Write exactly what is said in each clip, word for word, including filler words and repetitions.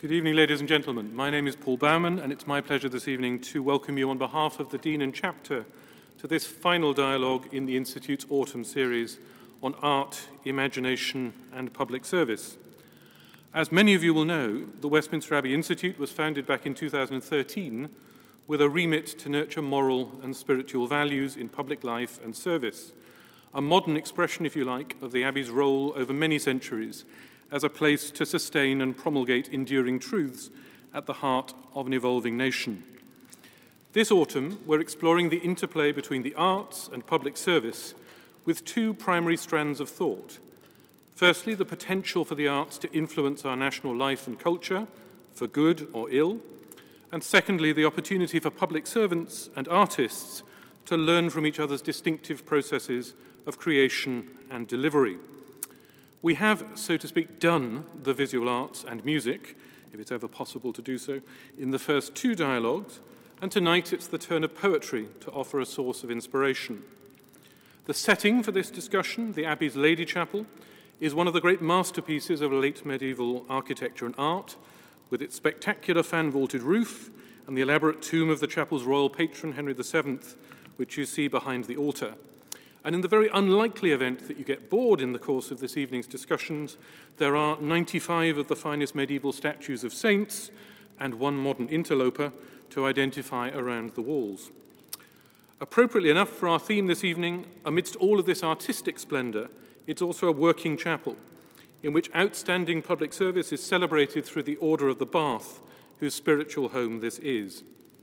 Good evening, ladies and gentlemen. My name is Paul Baumann, and it's my pleasure this evening to welcome you on behalf of the Dean and Chapter to this final dialogue in the Institute's autumn series on art, imagination, and public service. As many of you will know, the Westminster Abbey Institute was founded back in two thousand thirteen with a remit to nurture moral and spiritual values in public life and service, a modern expression, if you like, of the Abbey's role over many centuries as a place to sustain and promulgate enduring truths at the heart of an evolving nation. This autumn, we're exploring the interplay between the arts and public service with two primary strands of thought. Firstly, the potential for the arts to influence our national life and culture, for good or ill. And secondly, the opportunity for public servants and artists to learn from each other's distinctive processes of creation and delivery. We have, so to speak, done the visual arts and music, if it's ever possible to do so, in the first two dialogues, and tonight it's the turn of poetry to offer a source of inspiration. The setting for this discussion, the Abbey's Lady Chapel, is one of the great masterpieces of late medieval architecture and art, with its spectacular fan-vaulted roof and the elaborate tomb of the chapel's royal patron, Henry the Seventh, which you see behind the altar. And in the very unlikely event that you get bored in the course of this evening's discussions, there are ninety-five of the finest medieval statues of saints and one modern interloper to identify around the walls. Appropriately enough for our theme this evening, amidst all of this artistic splendour, it's also a working chapel, in which outstanding public service is celebrated through the Order of the Bath, whose spiritual home this is.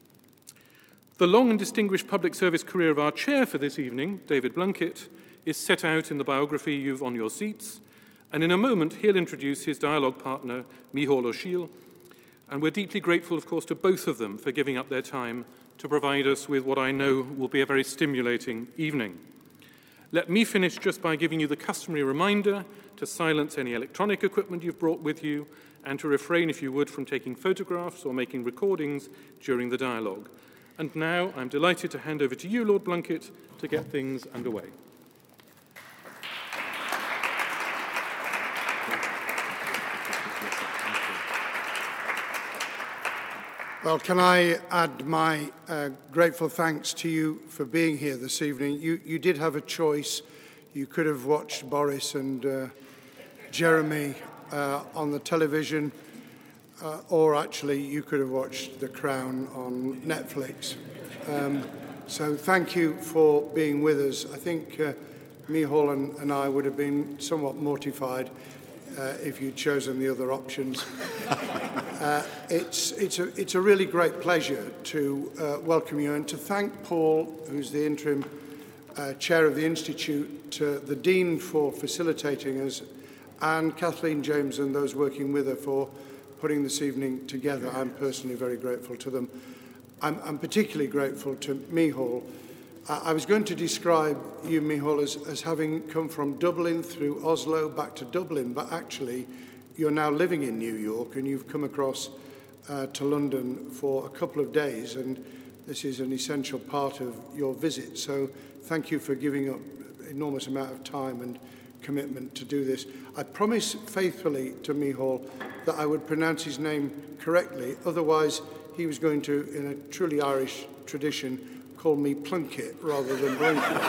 The long and distinguished public service career of our chair for this evening, David Blunkett, is set out in the biography you've on your seats, and in a moment he'll introduce his dialogue partner, Micheál Ó Siail, and we're deeply grateful, of course, to both of them for giving up their time to provide us with what I know will be a very stimulating evening. Let me finish just by giving you the customary reminder to silence any electronic equipment you've brought with you and to refrain, if you would, from taking photographs or making recordings during the dialogue. And now I'm delighted to hand over to you, Lord Blunkett, to get things underway. Well, can I add my uh, grateful thanks to you for being here this evening. You, you did have a choice. You could have watched Boris and uh, Jeremy uh, on the television, uh, or actually you could have watched The Crown on Netflix. Um, so thank you for being with us. I think uh, Micheál and, and I would have been somewhat mortified Uh, if you'd chosen the other options. uh, it's, it's, a, it's a really great pleasure to uh, welcome you and to thank Paul, who's the interim uh, chair of the Institute, uh, the Dean for facilitating us, and Kathleen James and those working with her for putting this evening together. I'm personally very grateful to them. I'm, I'm particularly grateful to Micheál. I was going to describe you, Micheál, as, as having come from Dublin through Oslo back to Dublin, but actually you're now living in New York and you've come across uh, to London for a couple of days, and this is an essential part of your visit. So thank you for giving up an enormous amount of time and commitment to do this. I promise faithfully to Micheál that I would pronounce his name correctly, otherwise he was going to, in a truly Irish tradition, call me Plunkett rather than Blunkett.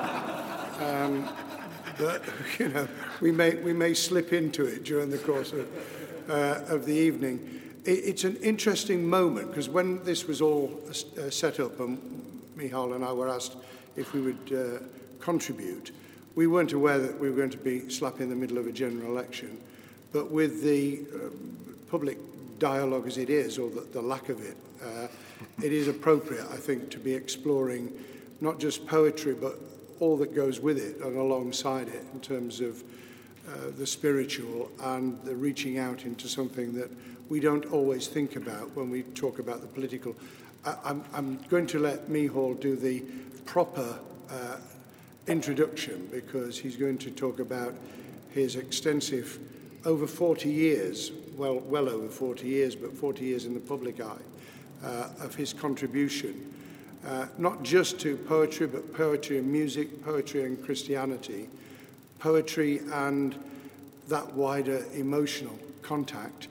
um, but, you know, we may, we may slip into it during the course of, uh, of the evening. It, it's an interesting moment, because when this was all uh, set up and Micheál and I were asked if we would uh, contribute, we weren't aware that we were going to be slap in the middle of a general election. But with the uh, public dialogue as it is, or the, the lack of it, uh, it is appropriate, I think, to be exploring not just poetry, but all that goes with it and alongside it in terms of uh, the spiritual and the reaching out into something that we don't always think about when we talk about the political. I, I'm, I'm going to let Micheál do the proper uh, introduction, because he's going to talk about his extensive, over forty years, well, well over forty years, but forty years in the public eye, Uh, of his contribution, uh, not just to poetry, but poetry and music, poetry and Christianity, poetry and that wider emotional contact,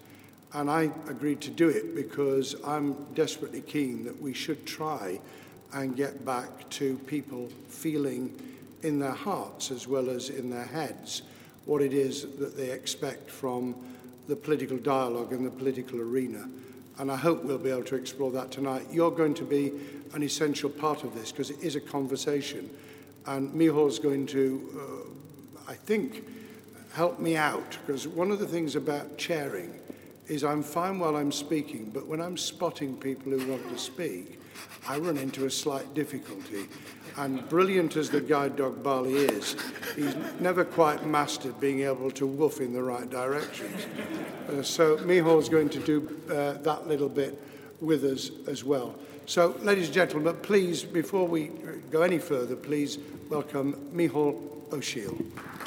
And I agreed to do it because I'm desperately keen that we should try and get back to people feeling in their hearts as well as in their heads what it is that they expect from the political dialogue in the political arena. And I hope we'll be able to explore that tonight. You're going to be an essential part of this because it is a conversation. And Michal's going to, uh, I think, help me out, because one of the things about chairing is I'm fine while I'm speaking, but when I'm spotting people who want to speak, I run into a slight difficulty. And brilliant as the guide dog Barley is, he's never quite mastered being able to woof in the right directions. Uh, so Michal's going to do uh, that little bit with us as well. So, ladies and gentlemen, please, before we go any further, please welcome Michal O'Shiel.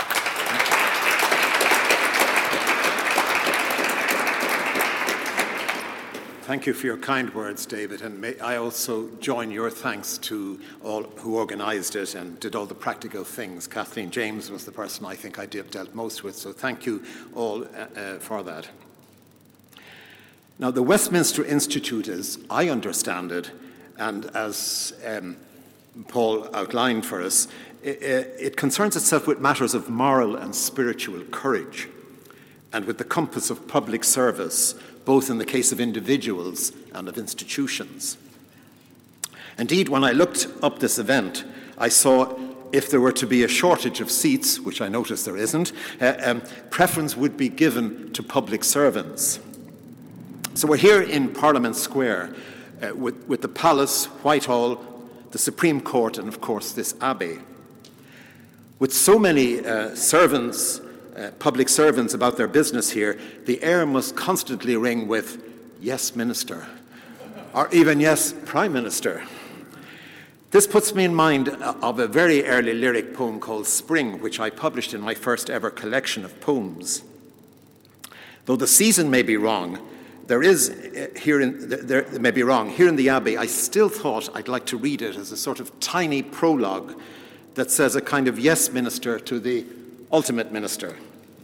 Thank you for your kind words, David, and may I also join your thanks to all who organised it and did all the practical things. Kathleen James was the person I think I did, dealt most with, so thank you all uh, uh, for that. Now, the Westminster Institute, as I understand it, and as um, Paul outlined for us, it, it concerns itself with matters of moral and spiritual courage, and with the compass of public service, both in the case of individuals and of institutions. Indeed, when I looked up this event, I saw if there were to be a shortage of seats, which I notice there isn't, uh, um, preference would be given to public servants. So we're here in Parliament Square uh, with, with the Palace, Whitehall, the Supreme Court, and of course this Abbey. With so many uh, servants, Uh, public servants about their business here, the air must constantly ring with, yes, Minister, or even, yes, Prime Minister. This puts me in mind of a very early lyric poem called Spring, which I published in my first ever collection of poems. Though the season may be wrong, there is, uh, here in, there, there may be wrong, here in the Abbey, I still thought I'd like to read it as a sort of tiny prologue that says a kind of yes, Minister, to the ultimate minister.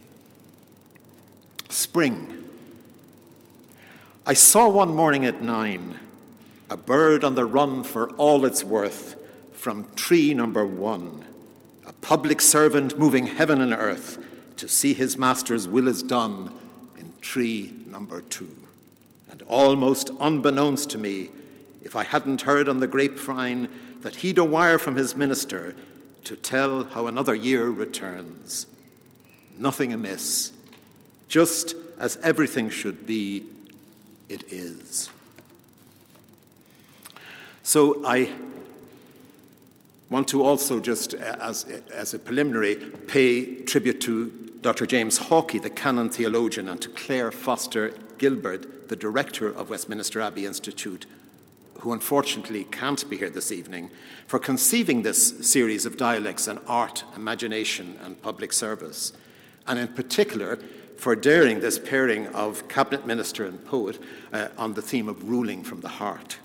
Spring. I saw one morning at nine a bird on the run for all it's worth from tree number one, a public servant moving heaven and earth to see his master's will is done in tree number two. And almost unbeknownst to me, if I hadn't heard on the grapevine that he'd a wire from his minister to tell how another year returns. Nothing amiss. Just as everything should be, it is. So I want to also just, as, as a preliminary, pay tribute to Doctor James Hawkey, the canon theologian, and to Claire Foster Gilbert, the director of Westminster Abbey Institute, who unfortunately can't be here this evening, for conceiving this series of dialects on art, imagination, and public service, and in particular for daring this pairing of cabinet minister and poet uh, on the theme of ruling from the heart.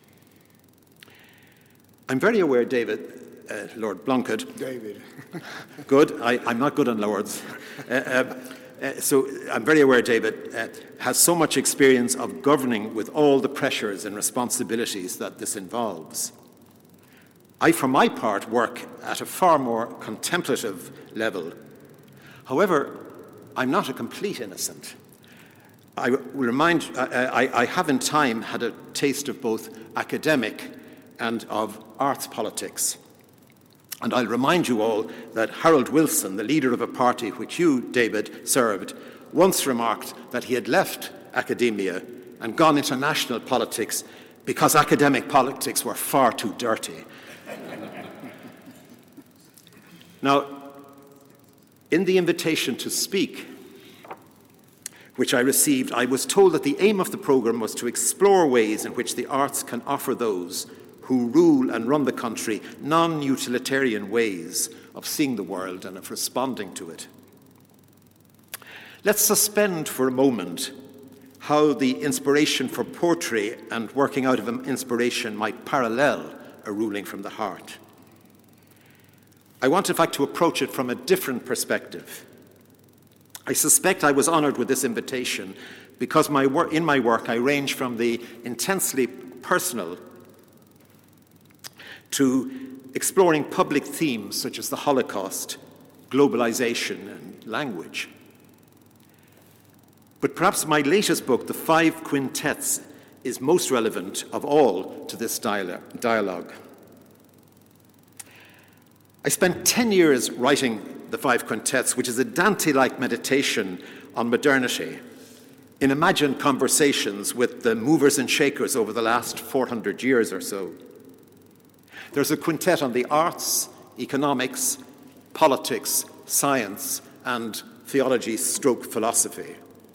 I'm very aware, David, uh, Lord Blunkett. David. Good. I, I'm not good on lords. Uh, uh, Uh, so I'm very aware David uh, has so much experience of governing with all the pressures and responsibilities that this involves. I, for my part, work at a far more contemplative level. However, I'm not a complete innocent. I will remind, I, I, I have in time had a taste of both academic and of arts politics. And I'll remind you all that Harold Wilson, the leader of a party which you, David, served, once remarked that he had left academia and gone into national politics because academic politics were far too dirty. Now, in the invitation to speak, which I received, I was told that the aim of the programme was to explore ways in which the arts can offer those who rule and run the country non-utilitarian ways of seeing the world and of responding to it. Let's suspend for a moment how the inspiration for poetry and working out of inspiration might parallel a ruling from the heart. I want, in fact, to approach it from a different perspective. I suspect I was honoured with this invitation because my wor- in my work I range from the intensely personal to exploring public themes such as the Holocaust, globalization, and language. But perhaps my latest book, The Five Quintets, is most relevant of all to this dialogue. I spent ten years writing The Five Quintets, which is a Dante-like meditation on modernity, in imagined conversations with the movers and shakers over the last four hundred years or so. There's a quintet on the arts, economics, politics, science, and theology stroke philosophy.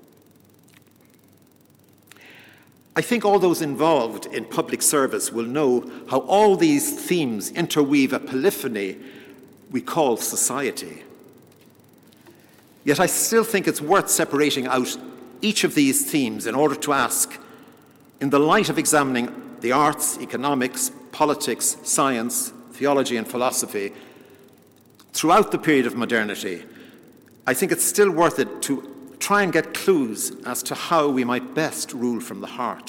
I think all those involved in public service will know how all these themes interweave a polyphony we call society. Yet I still think it's worth separating out each of these themes in order to ask, in the light of examining the arts, economics, politics, science, theology, and philosophy, throughout the period of modernity, I think it's still worth it to try and get clues as to how we might best rule from the heart.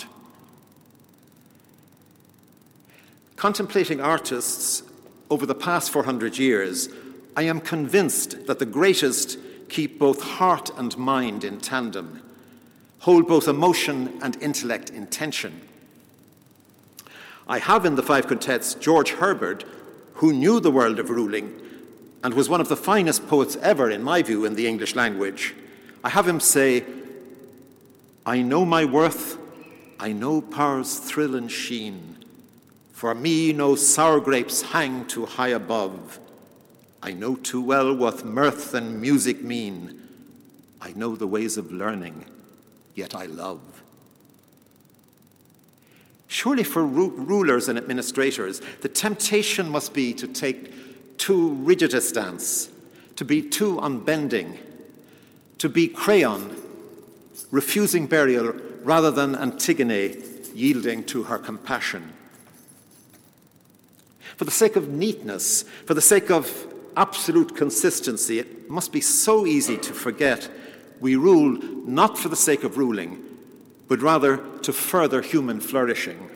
Contemplating artists over the past four hundred years, I am convinced that the greatest keep both heart and mind in tandem, hold both emotion and intellect in tension. I have in the Five Quintets George Herbert, who knew the world of ruling and was one of the finest poets ever, in my view, in the English language. I have him say, "I know my worth, I know power's thrill and sheen. For me no sour grapes hang too high above. I know too well what mirth and music mean. I know the ways of learning, yet I love." Surely for ru- rulers and administrators, the temptation must be to take too rigid a stance, to be too unbending, to be Creon, refusing burial rather than Antigone, yielding to her compassion. For the sake of neatness, for the sake of absolute consistency, it must be so easy to forget we rule not for the sake of ruling, but rather to further human flourishing.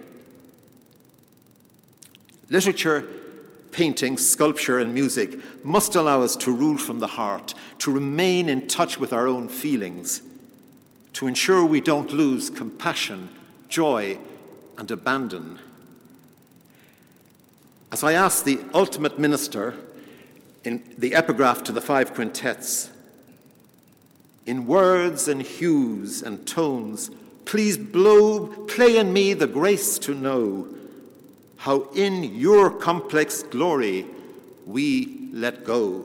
Literature, painting, sculpture, and music must allow us to rule from the heart, to remain in touch with our own feelings, to ensure we don't lose compassion, joy, and abandon. As I asked the ultimate minister in the epigraph to the Five Quintets, "In words and hues and tones, please blow, play in me the grace to know how in your complex glory we let go."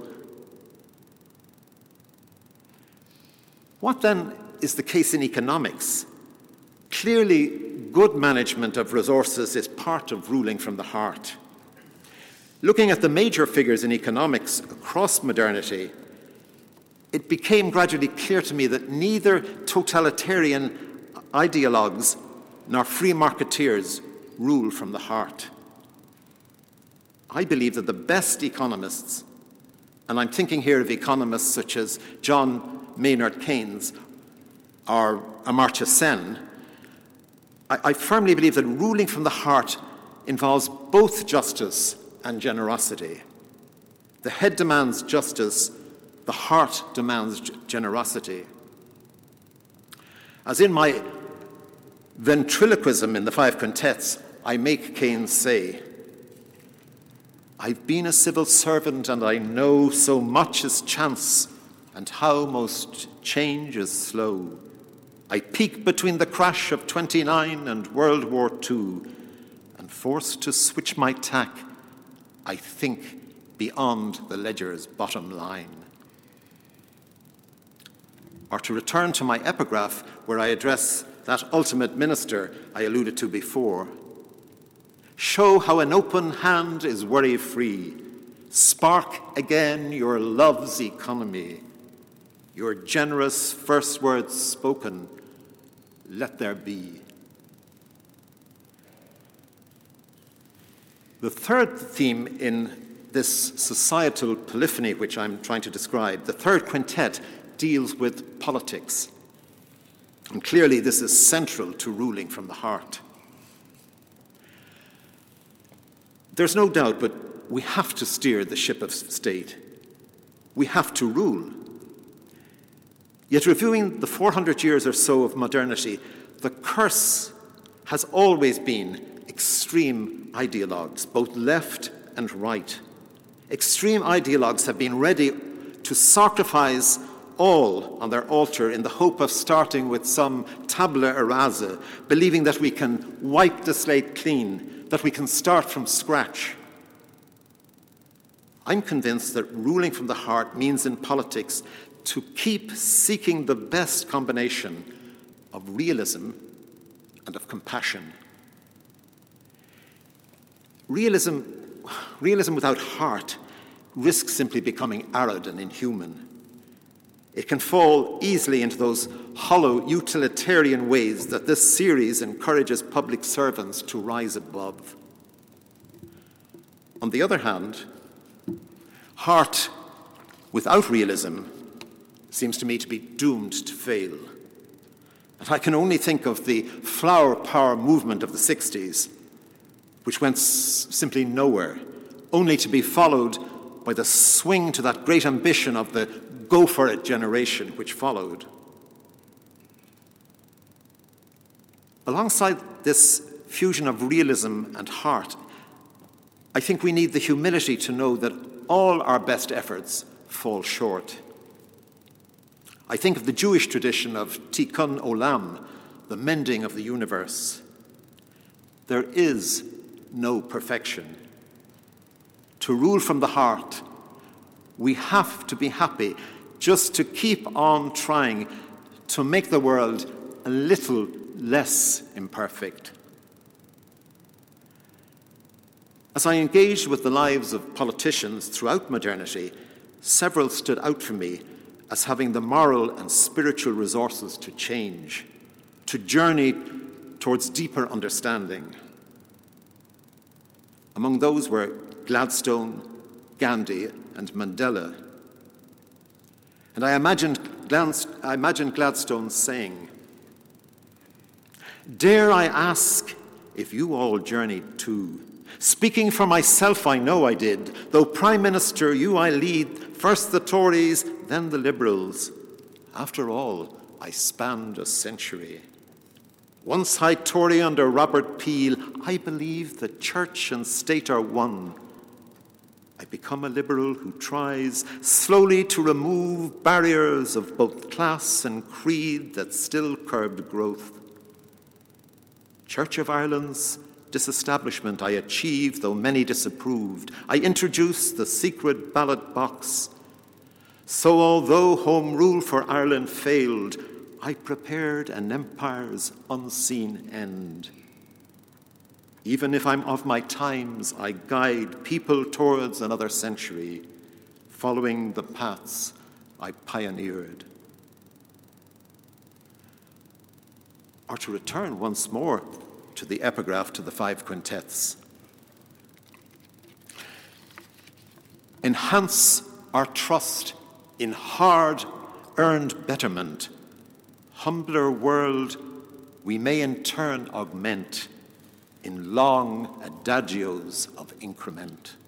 What then is the case in economics? Clearly, good management of resources is part of ruling from the heart. Looking at the major figures in economics across modernity, it became gradually clear to me that neither totalitarian ideologues nor free marketeers rule from the heart. I believe that the best economists, and I'm thinking here of economists such as John Maynard Keynes or Amartya Sen, I, I firmly believe that ruling from the heart involves both justice and generosity. The head demands justice, the heart demands generosity. As in my ventriloquism in the Five Quintets, I make Keynes say, "I've been a civil servant and I know so much is chance and how most change is slow. I peak between the crash of twenty-nine and World War Two, and forced to switch my tack, I think beyond the ledger's bottom line." Or to return to my epigraph where I address that ultimate minister I alluded to before, "Show how an open hand is worry-free. Spark again your love's economy. Your generous first words spoken, let there be." The third theme in this societal polyphony which I'm trying to describe, the third quintet, deals with politics. And clearly this is central to ruling from the heart. There's no doubt, but we have to steer the ship of state. We have to rule. Yet reviewing the four hundred years or so of modernity, the curse has always been extreme ideologues, both left and right. Extreme ideologues have been ready to sacrifice all on their altar in the hope of starting with some tabula rasa, believing that we can wipe the slate clean, that we can start from scratch. I'm convinced that ruling from the heart means in politics to keep seeking the best combination of realism and of compassion. Realism, realism without heart risks simply becoming arid and inhuman. It can fall easily into those hollow utilitarian ways that this series encourages public servants to rise above. On the other hand, heart without realism seems to me to be doomed to fail. And I can only think of the flower power movement of the sixties, which went s- simply nowhere, only to be followed by the swing to that great ambition of the go for it generation which followed. Alongside this fusion of realism and heart, I think we need the humility to know that all our best efforts fall short. I think of the Jewish tradition of tikkun olam, the mending of the universe. There is no perfection. To rule from the heart, we have to be happy just to keep on trying to make the world a little less imperfect. As I engaged with the lives of politicians throughout modernity, several stood out for me as having the moral and spiritual resources to change, to journey towards deeper understanding. Among those were Gladstone, Gandhi, and Mandela. And I imagined, I imagined Gladstone saying, "Dare I ask if you all journeyed too? Speaking for myself, I know I did. Though Prime Minister, you I lead, first the Tories, then the Liberals. After all, I spanned a century. Once High Tory under Robert Peel, I believe that church and state are one. I become a liberal who tries slowly to remove barriers of both class and creed that still curbed growth. Church of Ireland's disestablishment I achieved, though many disapproved. I introduced the secret ballot box. So although Home Rule for Ireland failed, I prepared an empire's unseen end. Even if I'm of my times, I guide people towards another century, following the paths I pioneered." Or to return once more to the epigraph to the five quintets. Enhance our trust in hard-earned betterment. Humbler world we may in turn augment in long adagios of increment.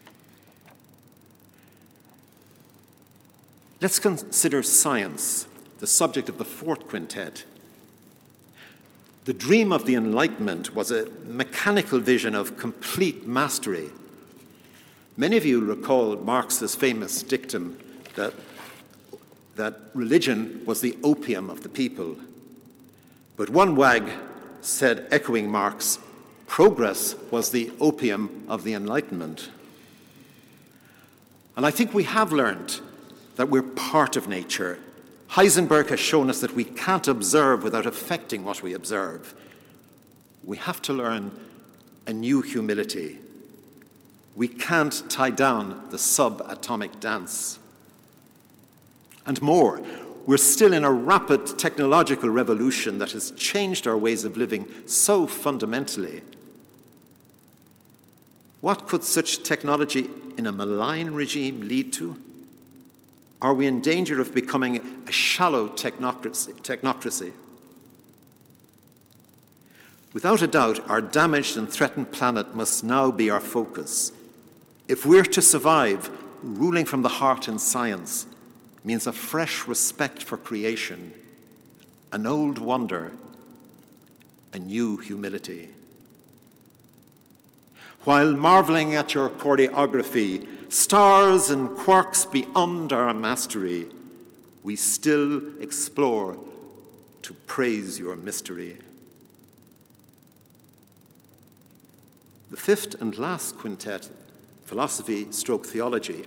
Let's consider science, the subject of the fourth quintet. The dream of the Enlightenment was a mechanical vision of complete mastery. Many of you recall Marx's famous dictum that, that religion was the opium of the people. But one wag said, echoing Marx, progress was the opium of the Enlightenment. And I think we have learned that we're part of nature. Heisenberg has shown us that we can't observe without affecting what we observe. We have to learn a new humility. We can't tie down the subatomic dance. And more, we're still in a rapid technological revolution that has changed our ways of living so fundamentally. What could such technology in a malign regime lead to? Are we in danger of becoming a shallow technocracy? technocracy? Without a doubt, our damaged and threatened planet must now be our focus. If we're to survive, ruling from the heart in science means a fresh respect for creation, an old wonder, a new humility. While marveling at your choreography, stars and quarks beyond our mastery, we still explore to praise your mystery. The fifth and last quintet, Philosophy stroke Theology.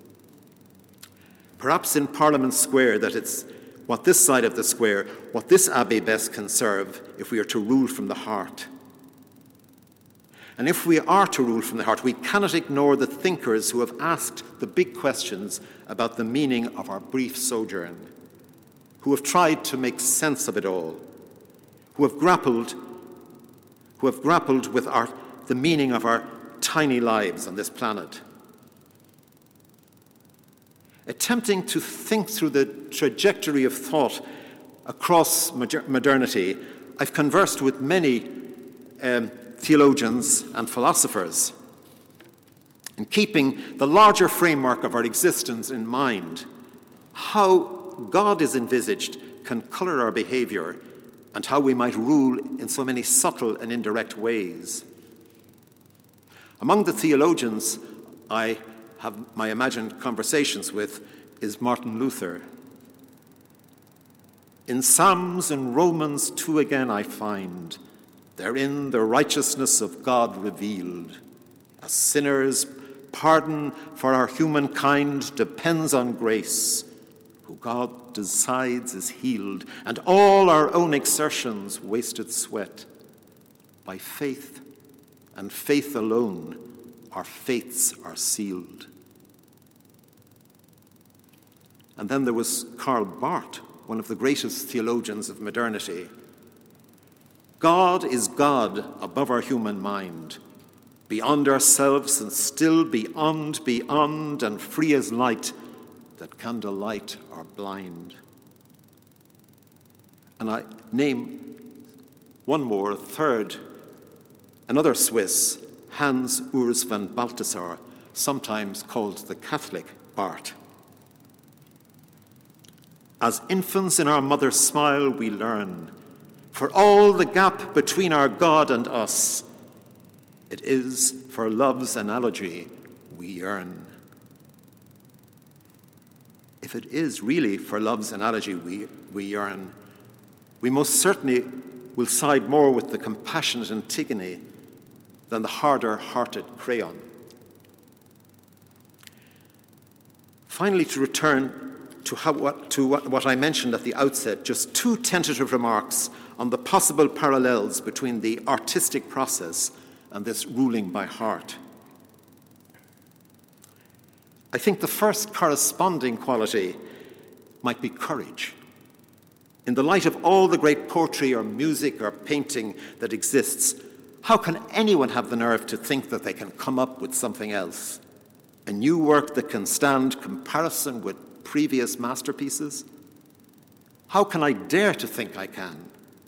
Perhaps in Parliament Square that it's what this side of the square, what this abbey best can serve if we are to rule from the heart. And if we are to rule from the heart, we cannot ignore the thinkers who have asked the big questions about the meaning of our brief sojourn, who have tried to make sense of it all, who have grappled, who have grappled with our, the meaning of our tiny lives on this planet. Attempting to think through the trajectory of thought across modernity, I've conversed with many um, theologians and philosophers. In keeping the larger framework of our existence in mind, how God is envisaged can colour our behaviour and how we might rule in so many subtle and indirect ways. Among the theologians I have my imagined conversations with is Martin Luther. In Psalms and Romans two again I find, therein the righteousness of God revealed. As sinners, pardon for our humankind depends on grace, who God decides is healed, and all our own exertions wasted sweat. By faith and faith alone, our fates are sealed. And then there was Karl Barth, one of the greatest theologians of modernity. God is God above our human mind, beyond ourselves and still beyond, beyond, and free as light that can delight our blind. And I name one more, a third, another Swiss, Hans Urs von Balthasar, sometimes called the Catholic Barth. As infants in our mother's smile we learn, for all the gap between our God and us, it is for love's analogy we yearn. If it is really for love's analogy we, we yearn, we most certainly will side more with the compassionate Antigone than the harder-hearted Creon. Finally, to return to, how, what, to what, what I mentioned at the outset, just two tentative remarks on the possible parallels between the artistic process and this ruling by heart. I think the first corresponding quality might be courage. In the light of all the great poetry or music or painting that exists, how can anyone have the nerve to think that they can come up with something else? A new work that can stand comparison with previous masterpieces? How can I dare to think I can?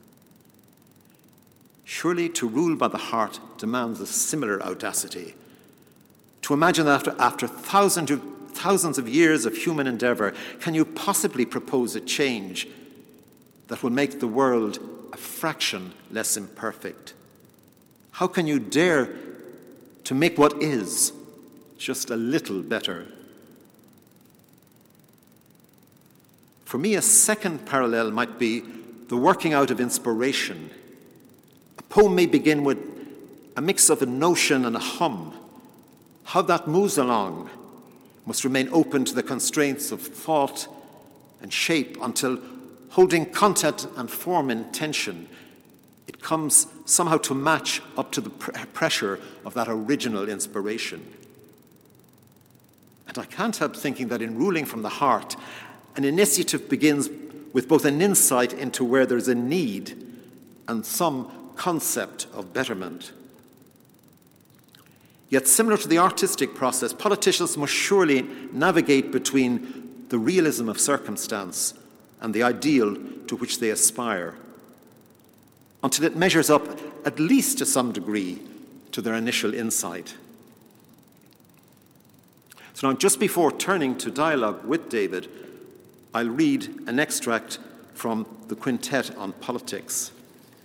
Surely to rule by the heart demands a similar audacity. To imagine that after, after thousands, of, thousands of years of human endeavour, can you possibly propose a change that will make the world a fraction less imperfect? How can you dare to make what is just a little better? For me, a second parallel might be the working out of inspiration. A poem may begin with a mix of a notion and a hum. How that moves along must remain open to the constraints of thought and shape until, holding content and form in tension, it comes somehow to match up to the pr- pressure of that original inspiration. And I can't help thinking that in ruling from the heart, an initiative begins with both an insight into where there's a need and some concept of betterment. Yet similar to the artistic process, politicians must surely navigate between the realism of circumstance and the ideal to which they aspire. until it measures up, at least to some degree, to their initial insight. So now, just before turning to dialogue with David, I'll read an extract from the Quintet on Politics.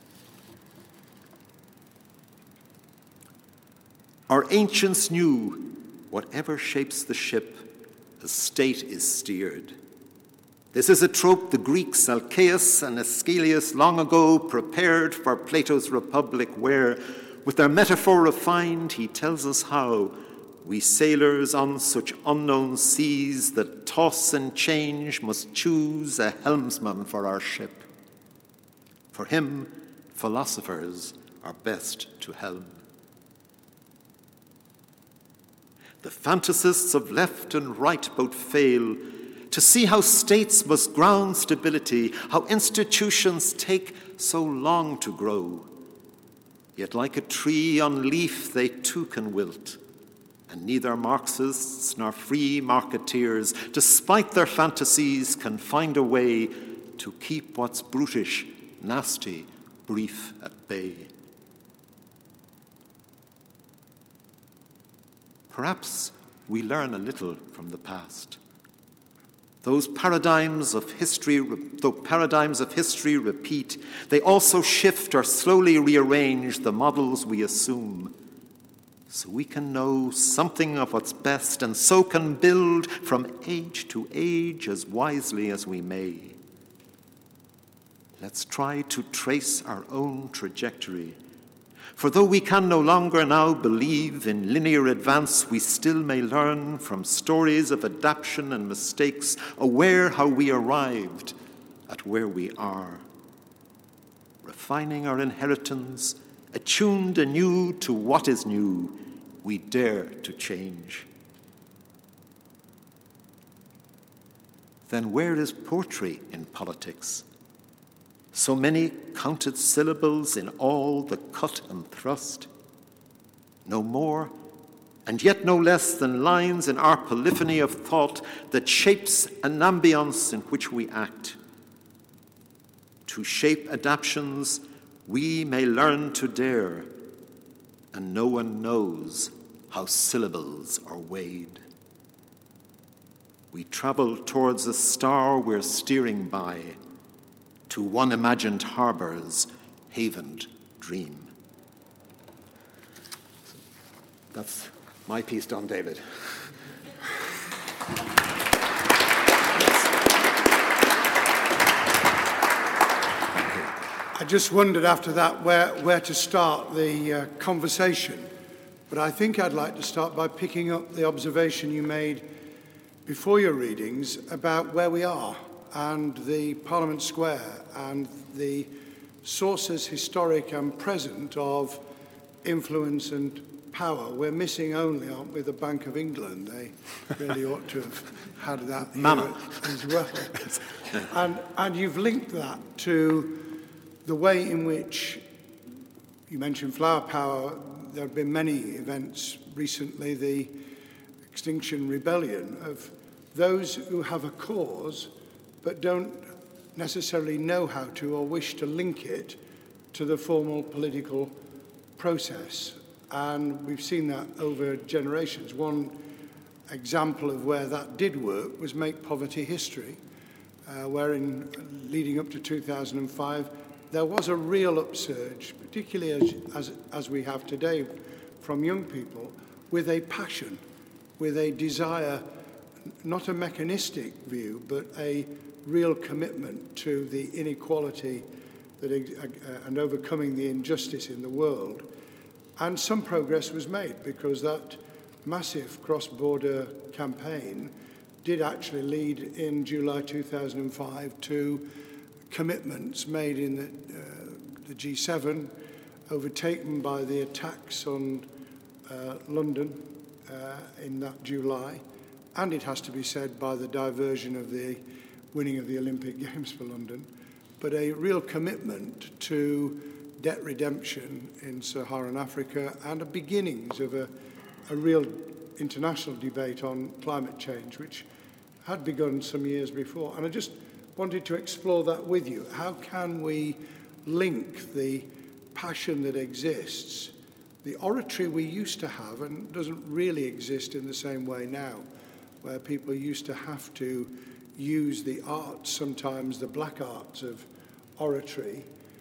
Our ancients knew, whatever shapes the ship, the state is steered. This is a trope the Greeks, Alcaeus and Aeschylus, long ago prepared for Plato's Republic, where, with their metaphor refined, he tells us how we sailors on such unknown seas that toss and change must choose a helmsman for our ship. For him, philosophers are best to helm. The fantasists of left and right both fail to see how states must ground stability, how institutions take so long to grow. Yet like a tree on leaf they too can wilt, and neither Marxists nor free marketeers, despite their fantasies, can find a way to keep what's brutish, nasty, brief at bay. Perhaps we learn a little from the past. Those paradigms of history, though paradigms of history repeat, they also shift or slowly rearrange the models we assume, so we can know something of what's best and so can build from age to age as wisely as we may. Let's try to trace our own trajectory. For though we can no longer now believe in linear advance, we still may learn from stories of adaptation and mistakes, aware how we arrived at where we are. Refining our inheritance, attuned anew to what is new, we dare to change. Then where is poetry in politics? So many counted syllables in all the cut and thrust. No more, and yet no less than lines in our polyphony of thought that shapes an ambience in which we act. To shape adaptations, we may learn to dare, and no one knows how syllables are weighed. We travel towards a star we're steering by, to one imagined harbor's havened dream. That's my piece done, David. I just wondered after that where, where to start the uh, conversation, but I think I'd like to start by picking up the observation you made before your readings about where we are and the Parliament Square and the sources, historic and present, of influence and power. We're missing only, aren't we, the Bank of England? They really ought to have had that here as well. And, and you've linked that to the way in which, you mentioned flower power, there have been many events recently, the Extinction Rebellion, of those who have a cause but don't necessarily know how to or wish to link it to the formal political process. And we've seen that over generations. One example of where that did work was Make Poverty History, uh, wherein, leading up to two thousand five, there was a real upsurge, particularly as, as, as we have today, from young people, with a passion, with a desire, not a mechanistic view, but a real commitment to the inequality that, uh, and overcoming the injustice in the world. And some progress was made, because that massive cross-border campaign did actually lead in July two thousand five to commitments made in the, uh, the G seven, overtaken by the attacks on uh, London uh, in that July, and it has to be said by the diversion of the winning of the Olympic Games for London, but a real commitment to debt redemption in Sub-Saharan Africa and the beginnings of a, a real international debate on climate change, which had begun some years before. And I just wanted to explore that with you. How can we link the passion that exists, the oratory we used to have, and doesn't really exist in the same way now, where people used to have to use the arts, sometimes the black arts of oratory,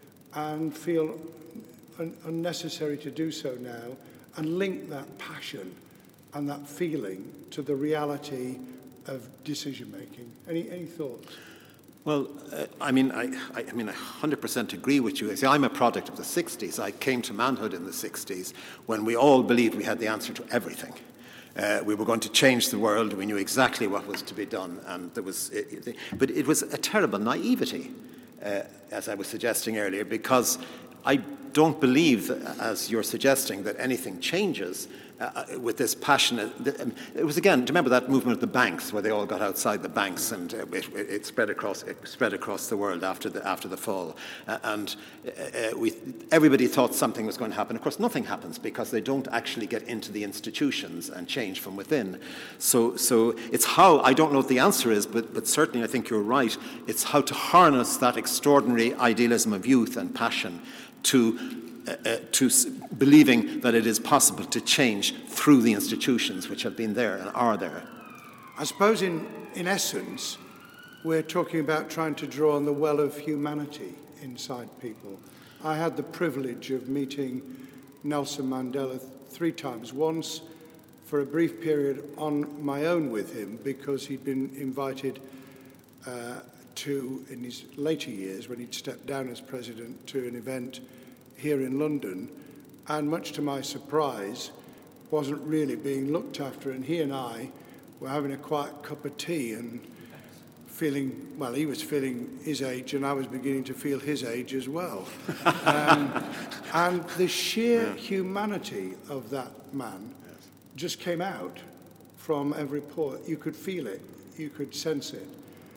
and feel un- unnecessary to do so now, and link that passion and that feeling to the reality of decision-making. Any, any thoughts? Well, uh, I mean, I, I, I mean, I one hundred percent agree with you. See, I'm a product of the sixties. I came to manhood in the sixties when we all believed we had the answer to everything. Uh, we were going to change the world. We knew exactly what was to be done, and there was. It, it, but it was a terrible naivety, uh, as I was suggesting earlier, because I don't believe, as you're suggesting, that anything changes uh, with this passion. It was, again, do you remember that movement of the banks, where they all got outside the banks, and uh, it, it spread across it spread across the world after the after the fall, uh, and uh, we everybody thought something was going to happen. Of course, nothing happens because they don't actually get into the institutions and change from within. So, so it's how, I don't know what the answer is, but but certainly I think you're right. It's how to harness that extraordinary idealism of youth and passion to uh, uh, to s- believing that it is possible to change through the institutions which have been there and are there. I suppose in, in essence, we're talking about trying to draw on the well of humanity inside people. I had the privilege of meeting Nelson Mandela three times, once for a brief period on my own with him because he'd been invited uh, to, in his later years, when he'd stepped down as president, to an event here in London, and much to my surprise, wasn't really being looked after, and he and I were having a quiet cup of tea and feeling, well, he was feeling his age, and I was beginning to feel his age as well. um, and the sheer humanity of that man just came out from every pore. You could feel it, you could sense it.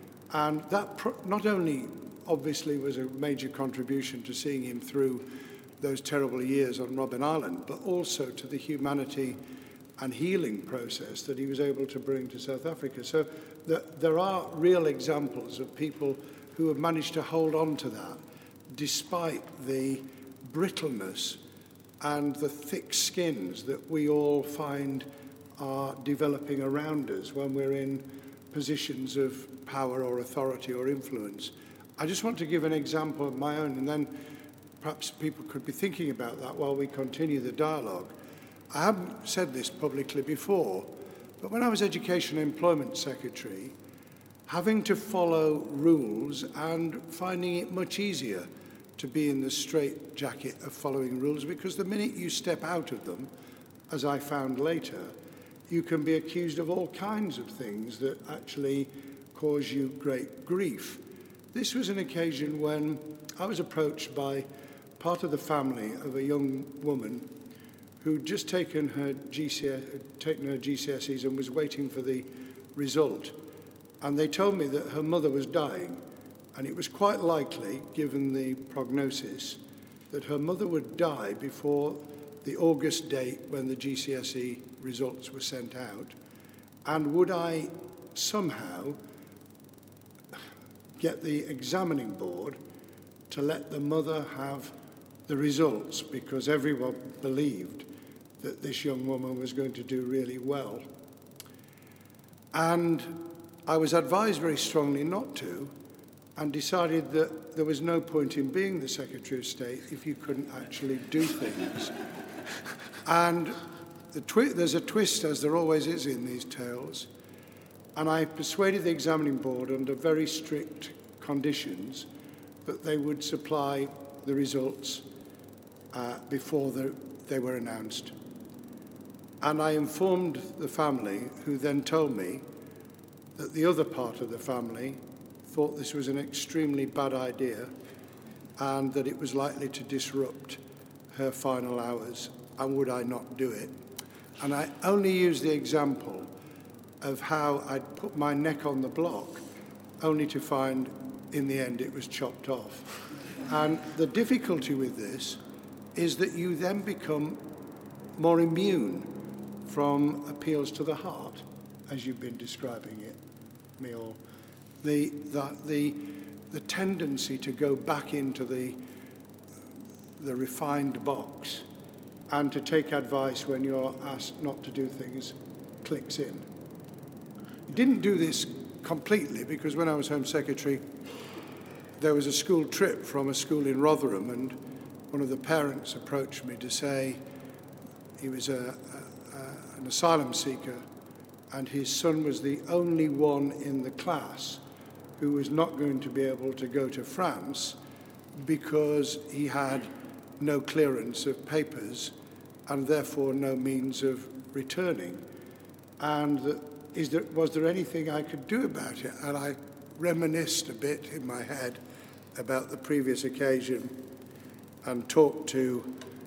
And that pro- not only obviously was a major contribution to seeing him through those terrible years on Robben Island, but also to the humanity and healing process that he was able to bring to South Africa. So the, there are real examples of people who have managed to hold on to that despite the brittleness and the thick skins that we all find are developing around us when we're in positions of power or authority or influence. I just want to give an example of my own, and then perhaps people could be thinking about that while we continue the dialogue. I haven't said this publicly before, but when I was Education and Employment Secretary, having to follow rules and finding it much easier to be in the straitjacket of following rules, because the minute you step out of them, as I found later, you can be accused of all kinds of things that actually cause you great grief. This was an occasion when I was approached by part of the family of a young woman who'd just taken her G C S, taken her G C S Es and was waiting for the result. And they told me that her mother was dying, and it was quite likely, given the prognosis, that her mother would die before the August date when the G C S E results were sent out. And would I somehow get the examining board to let the mother have the results, because everyone believed that this young woman was going to do really well. And I was advised very strongly not to, and decided that there was no point in being the Secretary of State if you couldn't actually do things. And the twi- there's a twist, as there always is in these tales, and I persuaded the examining board under very strict conditions that they would supply the results uh, before the, they were announced. And I informed the family, who then told me that the other part of the family thought this was an extremely bad idea and that it was likely to disrupt her final hours, and would I not do it. And I only use the example of how I'd put my neck on the block only to find in the end it was chopped off. And the difficulty with this is that you then become more immune from appeals to the heart, as you've been describing it, Miall. The, the, the, the tendency to go back into the the refined box, and to take advice when you're asked not to do things clicks in. Didn't do this completely, because when I was Home Secretary, there was a school trip from a school in Rotherham, and one of the parents approached me to say he was a, a, a, an asylum seeker, and his son was the only one in the class who was not going to be able to go to France because he had no clearance of papers and therefore no means of returning. And the, is there, was there anything I could do about it? And I reminisced a bit in my head about the previous occasion and talked to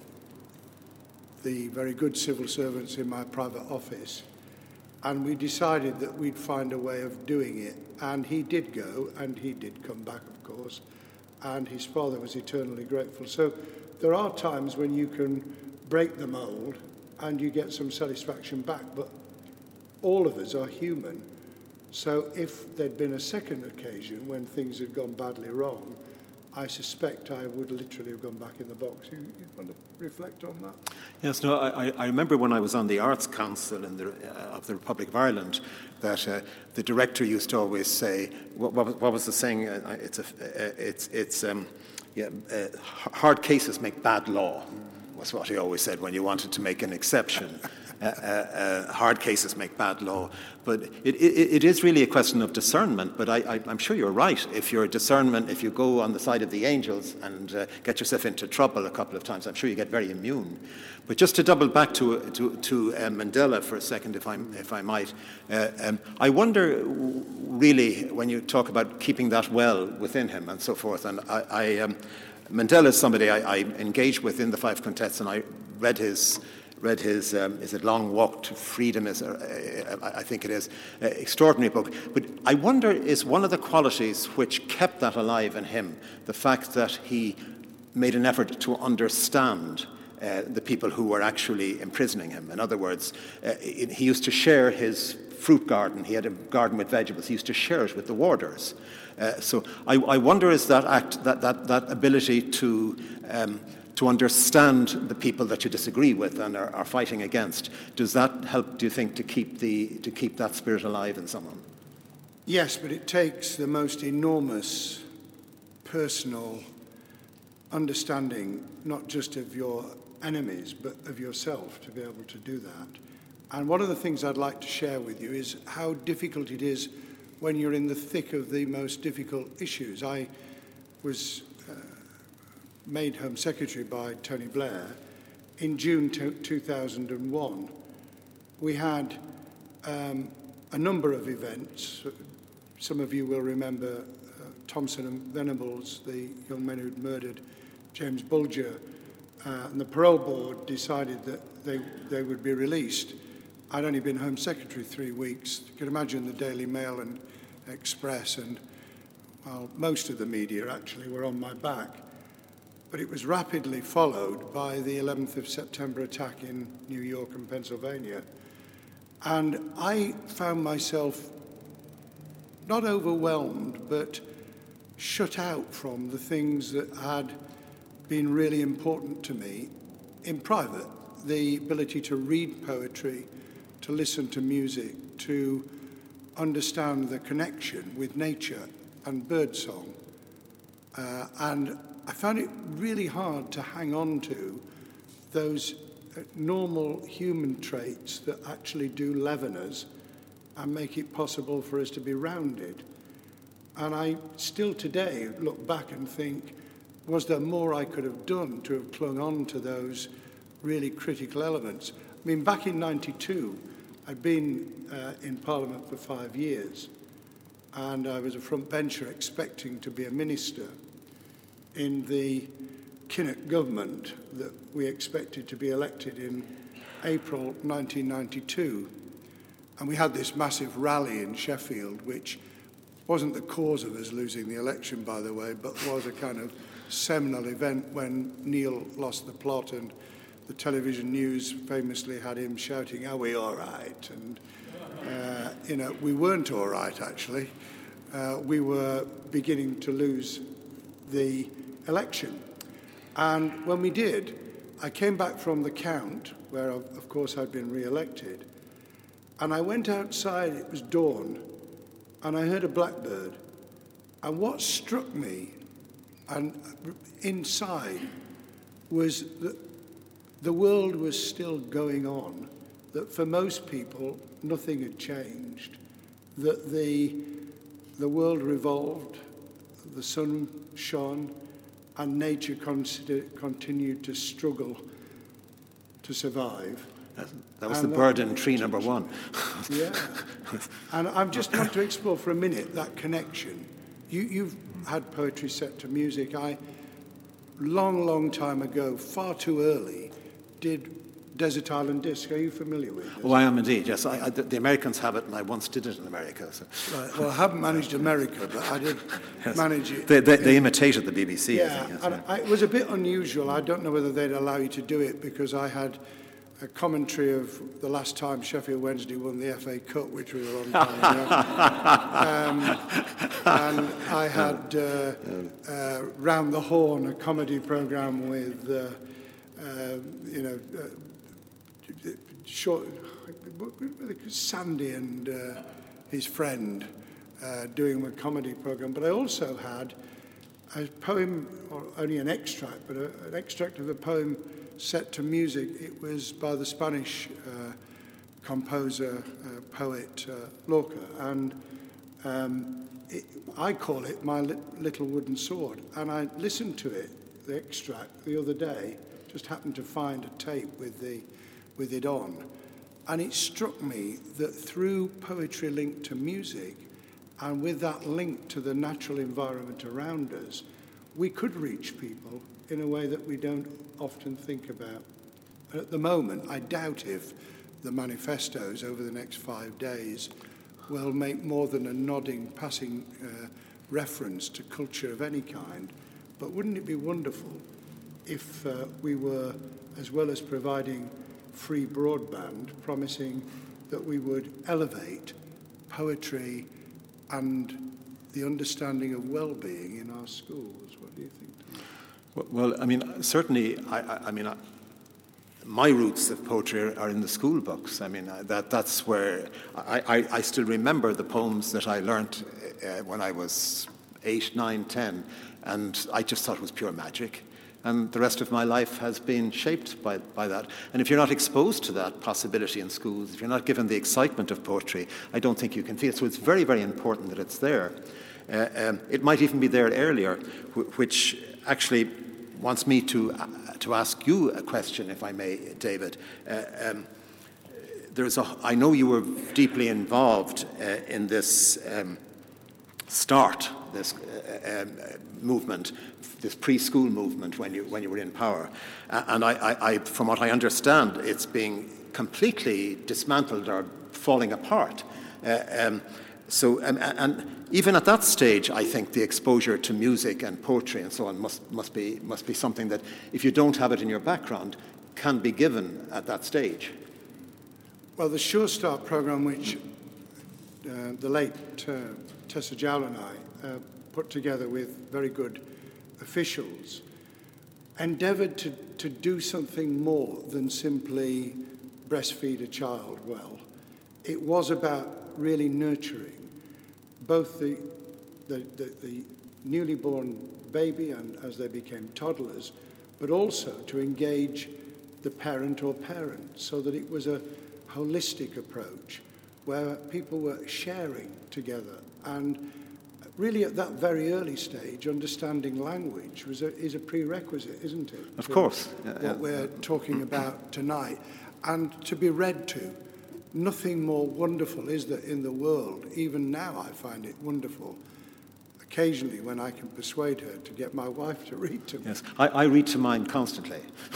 the very good civil servants in my private office. And we decided that we'd find a way of doing it. And he did go, and he did come back, of course. And his father was eternally grateful. So there are times when you can break the mold and you get some satisfaction back. But all of us are human. So if there'd been a second occasion when things had gone badly wrong, I suspect I would literally have gone back in the box. You, you want to reflect on that? Yes, no, I, I remember when I was on the Arts Council in the, uh, of the Republic of Ireland, that uh, the director used to always say, what, what, what was the saying? Uh, it's a, uh, it's, it's um, yeah, uh, hard cases make bad law, was what he always said when you wanted to make an exception. Uh, uh, uh, hard cases make bad law. But it, it, it is really a question of discernment. But I, I, I'm sure you're right. If your discernment, if you go on the side of the angels and uh, get yourself into trouble a couple of times, I'm sure you get very immune. But just to double back to to, to uh, Mandela for a second, if I if I might, uh, um, I wonder really when you talk about keeping that well within him and so forth. And I, I um, Mandela is somebody I, I engaged with in the Five Quintets, and I read his. read his, um, is it Long Walk to Freedom, is, uh, I think it is, uh, extraordinary book. But I wonder, is one of the qualities which kept that alive in him the fact that he made an effort to understand uh, the people who were actually imprisoning him. In other words, uh, he used to share his fruit garden. He had a garden with vegetables. He used to share it with the warders. Uh, so I, I wonder, is that act, that, that, that ability to... Um, to understand the people that you disagree with and are, are fighting against, does that help, do you think, to keep the to keep that spirit alive in someone? Yes, but it takes the most enormous personal understanding, not just of your enemies, but of yourself, to be able to do that. And one of the things I'd like to share with you is how difficult it is when you're in the thick of the most difficult issues. I was made Home Secretary by Tony Blair in June two thousand one. We had um, a number of events. Some of you will remember uh, Thompson and Venables, the young men who'd murdered James Bulger, uh, and the parole board decided that they, they would be released. I'd only been Home Secretary three weeks. You can imagine the Daily Mail and Express and, well, most of the media actually were on my back. But it was rapidly followed by the eleventh of September attack in New York and Pennsylvania. And I found myself not overwhelmed, but shut out from the things that had been really important to me in private. The ability to read poetry, to listen to music, to understand the connection with nature and birdsong. Uh, and I found it really hard to hang on to those normal human traits that actually do leaven us and make it possible for us to be rounded. And I still today look back and think, was there more I could have done to have clung on to those really critical elements? I mean, back in ninety-two, I'd been uh, in Parliament for five years, and I was a front bencher expecting to be a minister in the Kinnock government that we expected to be elected in April nineteen ninety-two. And we had this massive rally in Sheffield, which wasn't the cause of us losing the election, by the way, but was a kind of seminal event when Neil lost the plot and the television news famously had him shouting, "Are we all right?" And, uh, you know, we weren't all right, actually. Uh, we were beginning to lose the election. And when we did, I came back from the count, where, of, of course, I'd been re-elected, and I went outside, it was dawn, and I heard a blackbird. And what struck me and inside was that the world was still going on, that for most people, nothing had changed, that the, the world revolved, the sun shone, and nature consider, continued to struggle to survive. That, that was and the bird in tree number one. Yeah. And I just want to explore for a minute that connection. You, you've had poetry set to music. I, long, long time ago, far too early, did Desert Island Disc. Are you familiar with it? Oh, I am indeed, yes. I, I, the Americans have it, and I once did it in America. So. Right. Well, I haven't managed America, but I did yes. manage it. They, they, they imitated the B B C, yeah, I think. Yes, and yeah. I, it was a bit unusual. I don't know whether they'd allow you to do it, because I had a commentary of the last time Sheffield Wednesday won the F A Cup, which was a long time ago. um, and I had uh, uh, Round the Horn, a comedy programme with, uh, uh, you know, uh, short, Sandy and uh, his friend uh, doing a comedy programme. But I also had a poem, or only an extract, but a, an extract of a poem set to music. It was by the Spanish uh, composer, uh, poet uh, Lorca, and um, it, I call it My Li- Little Wooden Sword. And I listened to it, the extract, the other day. Just happened to find a tape with the with it on, and it struck me that through poetry linked to music, and with that link to the natural environment around us, we could reach people in a way that we don't often think about. And at the moment, I doubt if the manifestos over the next five days will make more than a nodding, passing uh, reference to culture of any kind. But wouldn't it be wonderful if uh, we were, as well as providing free broadband, promising that we would elevate poetry and the understanding of well-being in our schools? What do you think, Tom? Well, I mean, certainly, I, I, I mean, I, my roots of poetry are, are in the school books. I mean, that that's where I, I, I still remember the poems that I learnt uh, when I was eight, nine, ten, and I just thought it was pure magic. And the rest of my life has been shaped by, by that. And if you're not exposed to that possibility in schools, if you're not given the excitement of poetry, I don't think you can feel it. So it's very, very important that it's there. Uh, um, it might even be there earlier, wh- which actually wants me to uh, to ask you a question, if I may, David. Uh, um, there's a, I know you were deeply involved uh, in this um, start, this uh, um, movement, this preschool movement when you when you were in power, uh, and I, I, I, from what I understand, it's being completely dismantled or falling apart. Uh, um, so, um, and even at that stage, I think the exposure to music and poetry and so on must must be must be something that, if you don't have it in your background, can be given at that stage. Well, the Sure Start program, which uh, the late uh, Tessa Jowell and I uh, put together with very good officials, endeavoured to, to do something more than simply breastfeed a child well. It was about really nurturing both the, the, the, the newly born baby and as they became toddlers, but also to engage the parent or parents, so that it was a holistic approach where people were sharing together. And really, at that very early stage, understanding language was a, is a prerequisite, isn't it? Of course. Yeah, what yeah. we're talking about tonight. And to be read to. Nothing more wonderful is there in the world. Even now, I find it wonderful. Occasionally, when I can persuade her to get my wife to read to me. Yes, I, I read to mine constantly.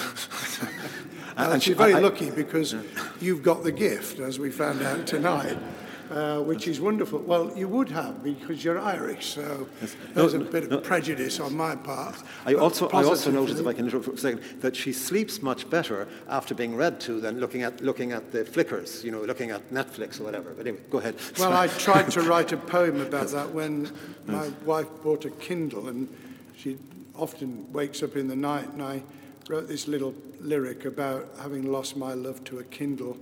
Well, and she's she, very I, lucky, because you've got the gift, as we found out tonight. Uh, which is wonderful. Well, you would have, because you're Irish, so yes. there's no, a bit no, of prejudice on my part. I also, I also Positively. noticed, if I can interrupt for a second, that she sleeps much better after being read to than looking at looking at the flickers, you know, looking at Netflix or whatever. But anyway, go ahead. Well, I tried to write a poem about that when my wife bought a Kindle, and she often wakes up in the night, and I wrote this little lyric about having lost my love to a Kindle.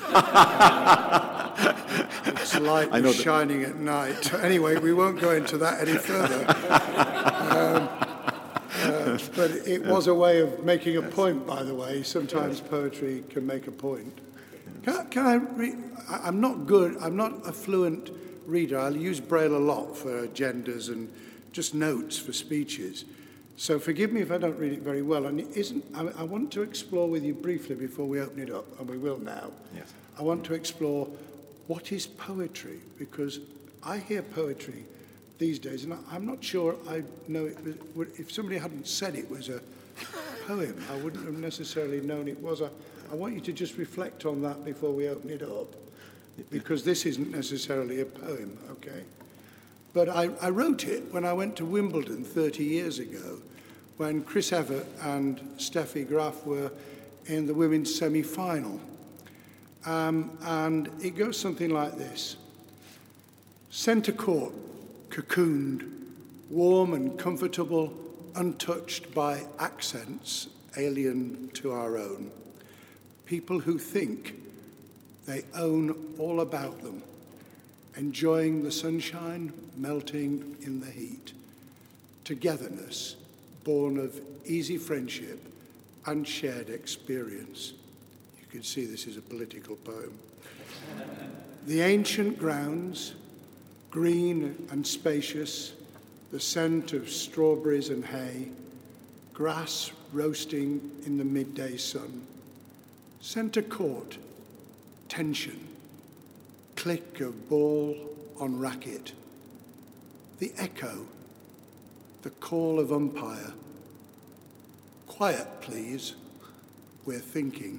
Its light was shining at night. Anyway, we won't go into that any further. Um, uh, but it was a way of making a point, by the way. Sometimes poetry can make a point. Can, can I read? I'm not good, I'm not a fluent reader. I'll use Braille a lot for agendas and just notes for speeches. So forgive me if I don't read it very well. And it isn't, I, I want to explore with you briefly before we open it up, and we will now. Yes. I want to explore what is poetry, because I hear poetry these days, and I, I'm not sure I know it was, if somebody hadn't said it was a poem, I wouldn't have necessarily known it was. A, I want you to just reflect on that before we open it up, because this isn't necessarily a poem, okay? But I, I wrote it when I went to Wimbledon thirty years ago, when Chris Evert and Steffi Graf were in the women's semi-final. Um, and it goes something like this. Centre court, cocooned, warm and comfortable, untouched by accents alien to our own. People who think they own all about them, enjoying the sunshine, melting in the heat. Togetherness, born of easy friendship and shared experience. You can see this is a political poem. The ancient grounds, green and spacious, the scent of strawberries and hay, grass roasting in the midday sun. Centre court, tension, click of ball on racket. The echo, the call of umpire. Quiet, please, we're thinking.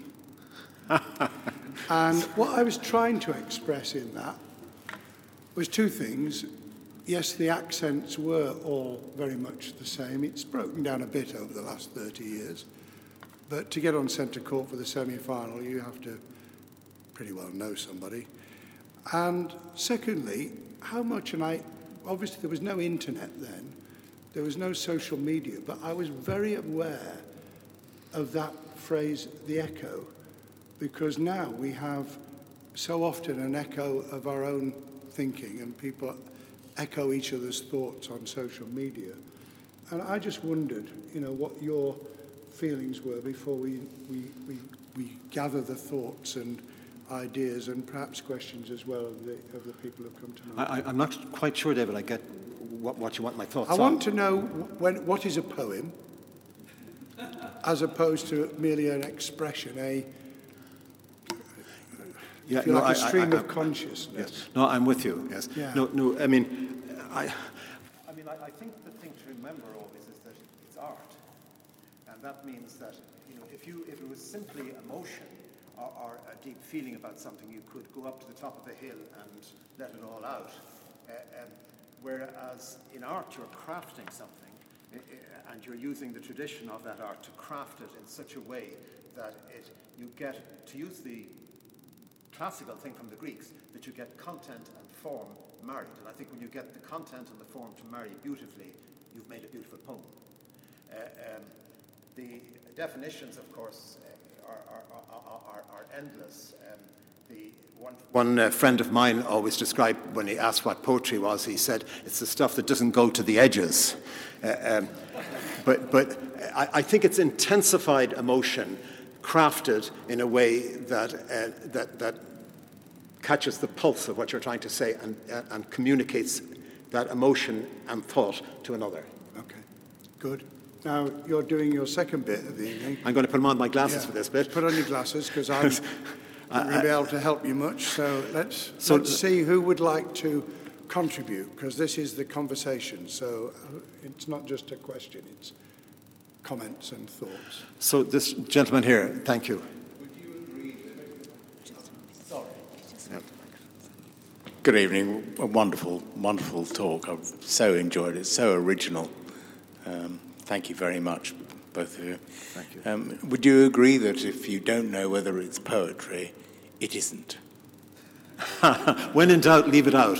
And what I was trying to express in that was two things. Yes, the accents were all very much the same. It's broken down a bit over the last thirty years. But to get on centre court for the semi-final, you have to pretty well know somebody. And secondly, how much, and I, obviously there was no internet then, there was no social media, but I was very aware of that phrase, the echo, because now we have so often an echo of our own thinking, and people echo each other's thoughts on social media. And I just wondered, you know, what your feelings were before we, we, we, we gather the thoughts and ideas and perhaps questions as well of the, of the people who've come tonight. I, I'm not quite sure, David, I get what, what you want my thoughts I on. want to know when, what is a poem as opposed to merely an expression, a, yeah, if you no, like, a I, stream I, I, of consciousness. Yes. No, I'm with you, yes. Yeah. No, no, I mean, I, I mean, I, I think the thing to remember always is that it's art. And that means that, you know, if you if it was simply emotion or, or a deep feeling about something, you could go up to the top of the hill and let it all out. Uh, um, whereas in art, you're crafting something, uh, uh, and you're using the tradition of that art to craft it in such a way that it you get, to use the classical thing from the Greeks, that you get content and form married. And I think when you get the content and the form to marry beautifully, you've made a beautiful poem. Uh, um, The definitions, of course, uh, are, are, are, are endless. Um, the one one uh, friend of mine always described, when he asked what poetry was, he said, it's the stuff that doesn't go to the edges. Uh, um, but but I, I think it's intensified emotion, crafted in a way that, uh, that, that catches the pulse of what you're trying to say and, uh, and communicates that emotion and thought to another. Okay, good. Now, you're doing your second bit of the evening. I'm going to put on my glasses yeah. for this bit. Put on your glasses, because I'm not going to be able to help you much. So let's, so let's see who would like to contribute, because this is the conversation. So it's not just a question, it's comments and thoughts. So this gentleman here, thank you. Would you agree that... Sorry. Yeah. Good evening. A wonderful, wonderful talk. I've so enjoyed it. So original. Um, thank you very much, both of you. Thank you. Um, would you agree that if you don't know whether it's poetry, it isn't? When in doubt, leave it out.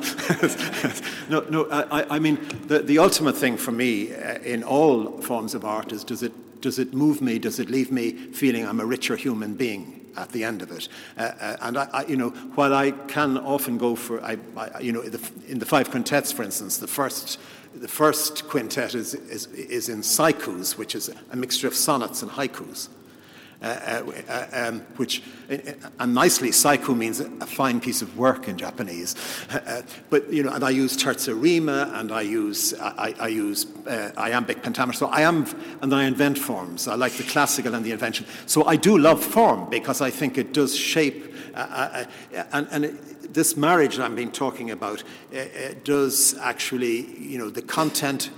no, no. I, I mean, the, the ultimate thing for me uh, in all forms of art is: does it does it move me? Does it leave me feeling I'm a richer human being at the end of it? Uh, uh, and I, I, you know, while I can often go for, I, I you know, the, in the five quintets, for instance, the first. The first quintet is, is, is in saikus, which is a mixture of sonnets and haikus, uh, uh, um, which, and nicely, saiku means a fine piece of work in Japanese. Uh, but, you know, and I use terza rima, and I use, I, I use uh, iambic pentameter. So I am, and I invent forms. I like the classical and the invention. So I do love form because I think it does shape, uh, uh, and, and it, this marriage I'm been talking about uh, uh, does actually, you know, the content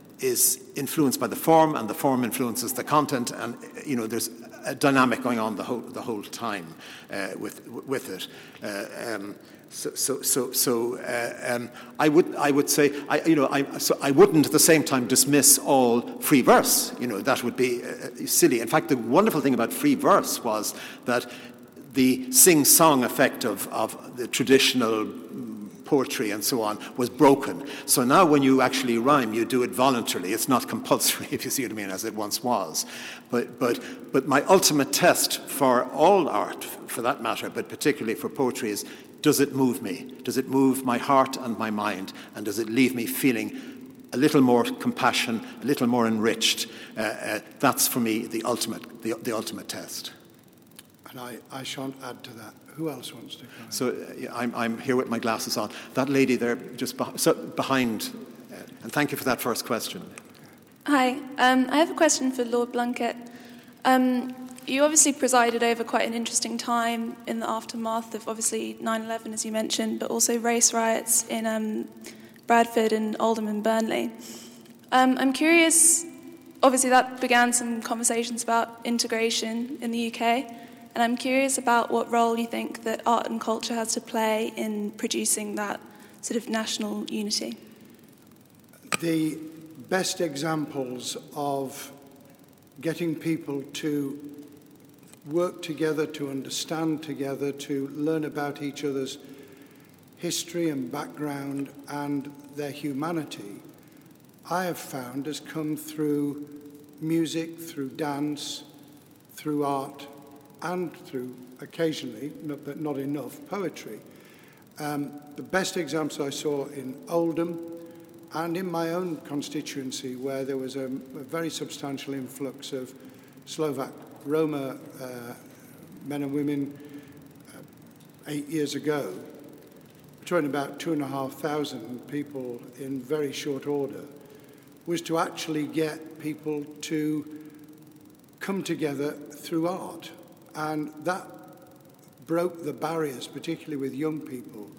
is influenced by the form, and the form influences the content, and you know, there's a dynamic going on the whole the whole time uh, with with it. Uh, um, so so so so uh, um, I would I would say I you know I so I wouldn't at the same time dismiss all free verse. You know, that would be uh, silly. In fact, the wonderful thing about free verse was that the sing-song effect of, of the traditional poetry and so on was broken. So now when you actually rhyme, you do it voluntarily. It's not compulsory, if you see what I mean, as it once was. But, but, but my ultimate test for all art, for that matter, but particularly for poetry, is: does it move me? Does it move my heart and my mind? And does it leave me feeling a little more compassion, a little more enriched? Uh, uh, that's, for me, the ultimate, the, the ultimate test. And I, I shan't add to that. Who else wants to come in? So uh, I'm, I'm here with my glasses on. That lady there, just beh- so behind, uh, and thank you for that first question. Hi, um, I have a question for Lord Blunkett. Um, you obviously presided over quite an interesting time in the aftermath of obviously nine eleven, as you mentioned, but also race riots in um, Bradford and Oldham and Burnley. Um, I'm curious, obviously that began some conversations about integration in the U K. And I'm curious about what role you think that art and culture has to play in producing that sort of national unity. The best examples of getting people to work together, to understand together, to learn about each other's history and background and their humanity, I have found has come through music, through dance, through art, and through, occasionally, but not enough, poetry. Um, the best examples I saw in Oldham and in my own constituency, where there was a, a very substantial influx of Slovak Roma uh, men and women uh, eight years ago, between about two and a half thousand people in very short order, was to actually get people to come together through art. And that broke the barriers, particularly with young people,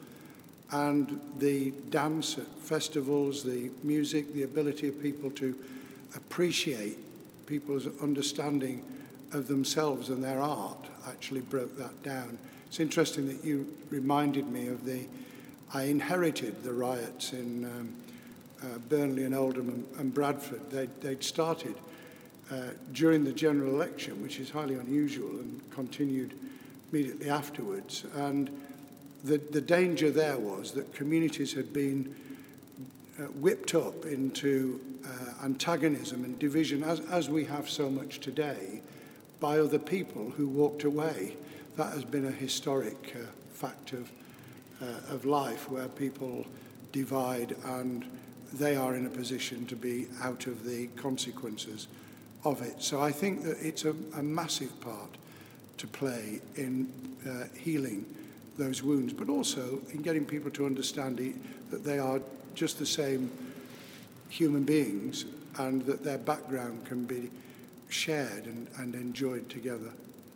and the dance at festivals, the music, the ability of people to appreciate people's understanding of themselves and their art actually broke that down. It's interesting that you reminded me of the, I inherited the riots in um, uh, Burnley and Oldham and, and Bradford. They'd, they'd started Uh, during the general election, which is highly unusual, and continued immediately afterwards. And the, the danger there was that communities had been uh, whipped up into uh, antagonism and division, as, as we have so much today, by other people who walked away. That has been a historic uh, fact of, uh, of life, where people divide and they are in a position to be out of the consequences of it. So I think that it's a, a massive part to play in uh, healing those wounds, but also in getting people to understand it, that they are just the same human beings and that their background can be shared and, and enjoyed together.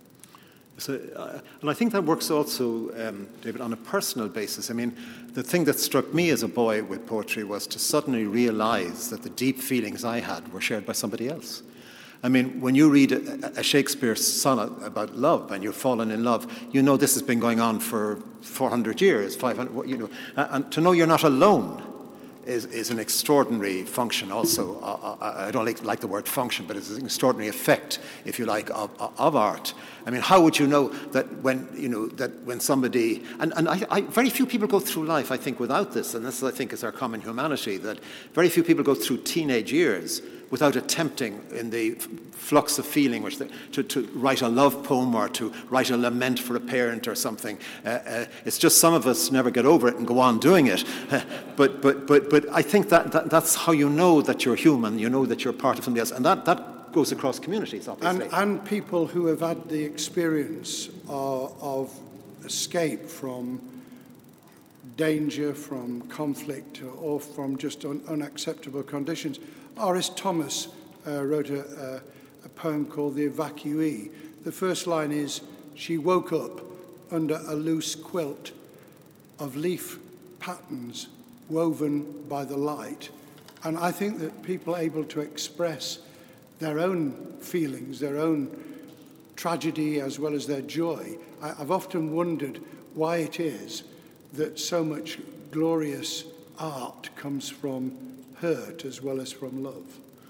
So, uh, and I think that works also, um, David, on a personal basis. I mean, the thing that struck me as a boy with poetry was to suddenly realize that the deep feelings I had were shared by somebody else. I mean, when you read a, a Shakespeare sonnet about love and you've fallen in love, you know this has been going on for four hundred years, five hundred, you know, and to know you're not alone is, is an extraordinary function also. Uh, I don't like, like the word function, but it's an extraordinary effect, if you like, of, of art. I mean, how would you know that when, you know, that when somebody, and, and I, I, very few people go through life, I think, without this, and this, I think, is our common humanity, that very few people go through teenage years without attempting, in the flux of feeling, which they, to, to write a love poem or to write a lament for a parent or something. Uh, uh, it's just some of us never get over it and go on doing it. Uh, but, but, but, but I think that, that that's how you know that you're human, you know that you're part of somebody else. And that, that goes across communities, obviously. And, and people who have had the experience of, of escape from danger, from conflict, or from just un, unacceptable conditions. Horace Thomas uh, wrote a, a, a poem called The Evacuee. The first line is, "She woke up under a loose quilt of leaf patterns woven by the light." And I think that people able to express their own feelings, their own tragedy as well as their joy, I, I've often wondered why it is that so much glorious art comes from hurt as well as from love.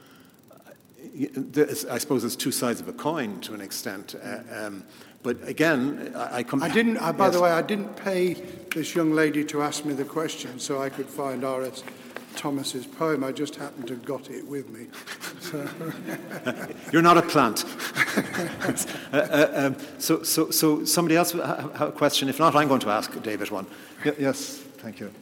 I suppose there's two sides of a coin to an extent. Uh, um, but again, I, I come... I didn't, I, by yes. the way, I didn't pay this young lady to ask me the question so I could find R S Thomas's poem. I just happened to have got it with me. So. You're not a plant. uh, uh, um, so, so, so somebody else have a question? If not, I'm going to ask David one. Y- yes, thank you.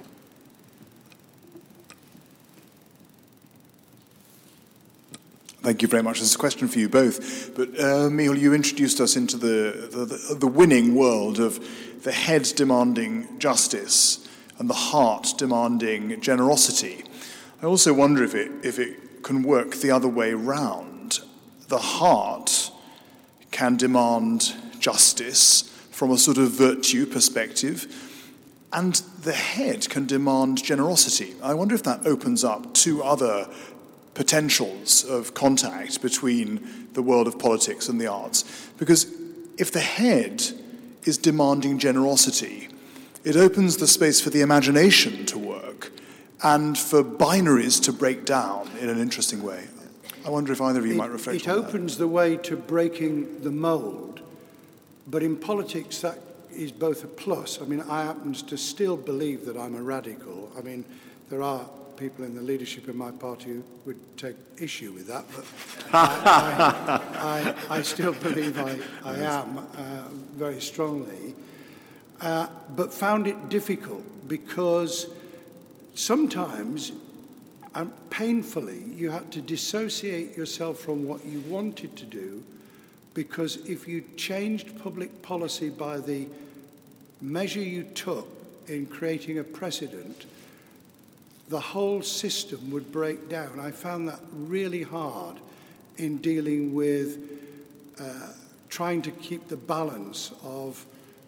Thank you very much. This is a question for you both. But uh, Michal, you introduced us into the, the, the winning world of the head demanding justice and the heart demanding generosity. I also wonder if it, if it can work the other way round. The heart can demand justice from a sort of virtue perspective, and the head can demand generosity. I wonder if that opens up two other potentials of contact between the world of politics and the arts. Because if the head is demanding generosity, it opens the space for the imagination to work and for binaries to break down in an interesting way. I wonder if either of you it, might reflect it on that. It opens the way to breaking the mould, but in politics that is both a plus. I mean, I happen to still believe that I'm a radical. I mean, there are people in the leadership of my party who would take issue with that, but I, I, I, I still believe I, I am uh, very strongly, uh, but found it difficult because sometimes, and painfully, you had to dissociate yourself from what you wanted to do, because if you changed public policy by the measure you took in creating a precedent, the whole system would break down. I found that really hard in dealing with uh, trying to keep the balance of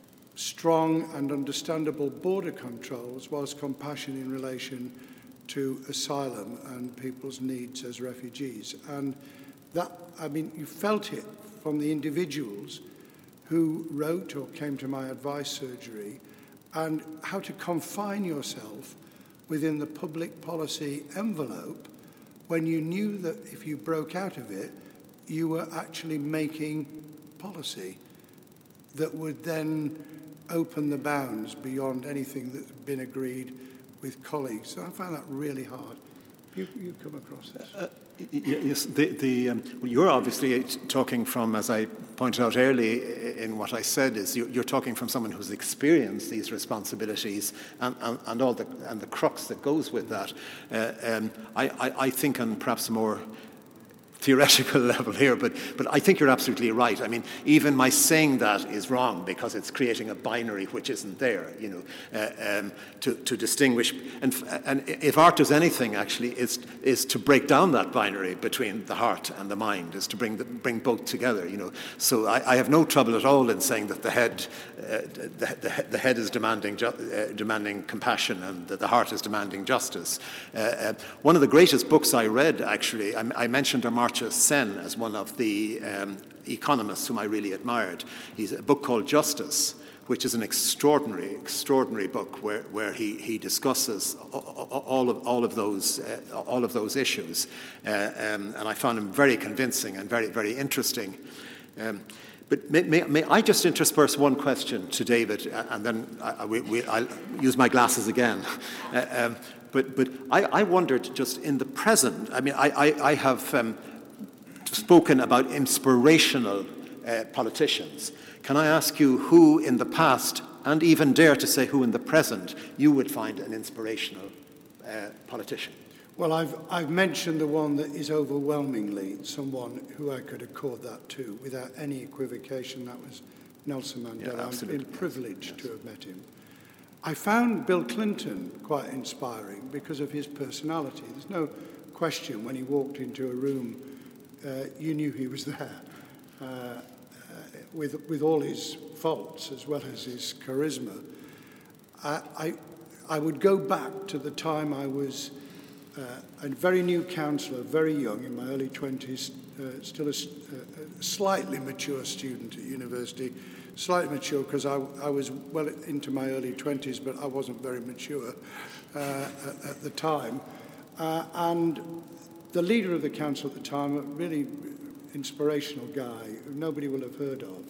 strong and understandable border controls whilst compassion in relation to asylum and people's needs as refugees. And that, I mean, you felt it from the individuals who wrote or came to my advice surgery, and how to confine yourself within the public policy envelope when you knew that if you broke out of it, you were actually making policy that would then open the bounds beyond anything that's been agreed with colleagues. So I found that really hard. You, you come across this. Uh, yes, the, the, um, well, you're obviously talking from, as I pointed out early in what I said, is you, you're talking from someone who's experienced these responsibilities and, and, and all the and the crux that goes with that. Uh, um, I, I, I think on perhaps more theoretical level here, but but I think you're absolutely right. I mean, even my saying that is wrong because it's creating a binary which isn't there. You know, uh, um, to to distinguish, and and if art does anything, actually, is is to break down that binary between the heart and the mind, is to bring the, bring both together. You know, so I, I have no trouble at all in saying that the head uh, the, the the head is demanding ju- uh, demanding compassion and that the heart is demanding justice. Uh, uh, one of the greatest books I read, actually, I, I mentioned Amartya Sen as one of the um, economists whom I really admired. He's a book called Justice, which is an extraordinary, extraordinary book where, where he, he discusses all of all of those uh, all of those issues, uh, um, and I found him very convincing and very very interesting. Um, but may, may, may I just intersperse one question to David, and then I, we, we, I'll use my glasses again. Uh, um, but but I, I wondered just in the present, I mean, I, I, I have um, spoken about inspirational uh, politicians. Can I ask you who in the past, and even dare to say who in the present, you would find an inspirational uh, politician? Well, I've, I've mentioned the one that is overwhelmingly someone who I could accord that to without any equivocation. That was Nelson Mandela. Yeah, I've been privileged yes. to have met him. I found Bill Clinton quite inspiring because of his personality. There's no question when he walked into a room, uh, you knew he was there, uh, uh, with, with all his faults as well as his charisma. I, I, I would go back to the time I was Uh, a very new councillor, very young, in my early twenties, uh, still a, a slightly mature student at university. Slightly mature because I, I was well into my early twenties, but I wasn't very mature uh, at, at the time. Uh, and the leader of the council at the time, a really inspirational guy who nobody will have heard of,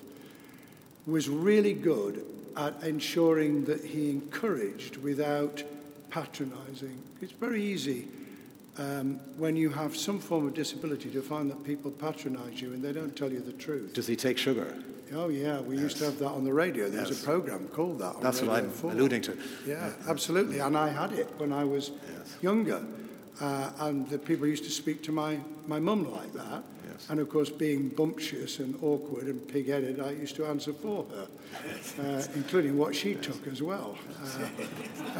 was really good at ensuring that he encouraged without patronising. It's very easy um, when you have some form of disability to find that people patronise you and they don't tell you the truth. Does he take sugar? Oh yeah, we yes. used to have that on the radio. There yes. was a programme called that on That's Radio what I'm four. alluding to. Yeah, yeah, absolutely. And I had it when I was yes. younger. Uh, and the people used to speak to my, my mum like that. Yes. And of course, being bumptious and awkward and pig-headed, I used to answer for her, uh, including what she yes. took as well. Uh,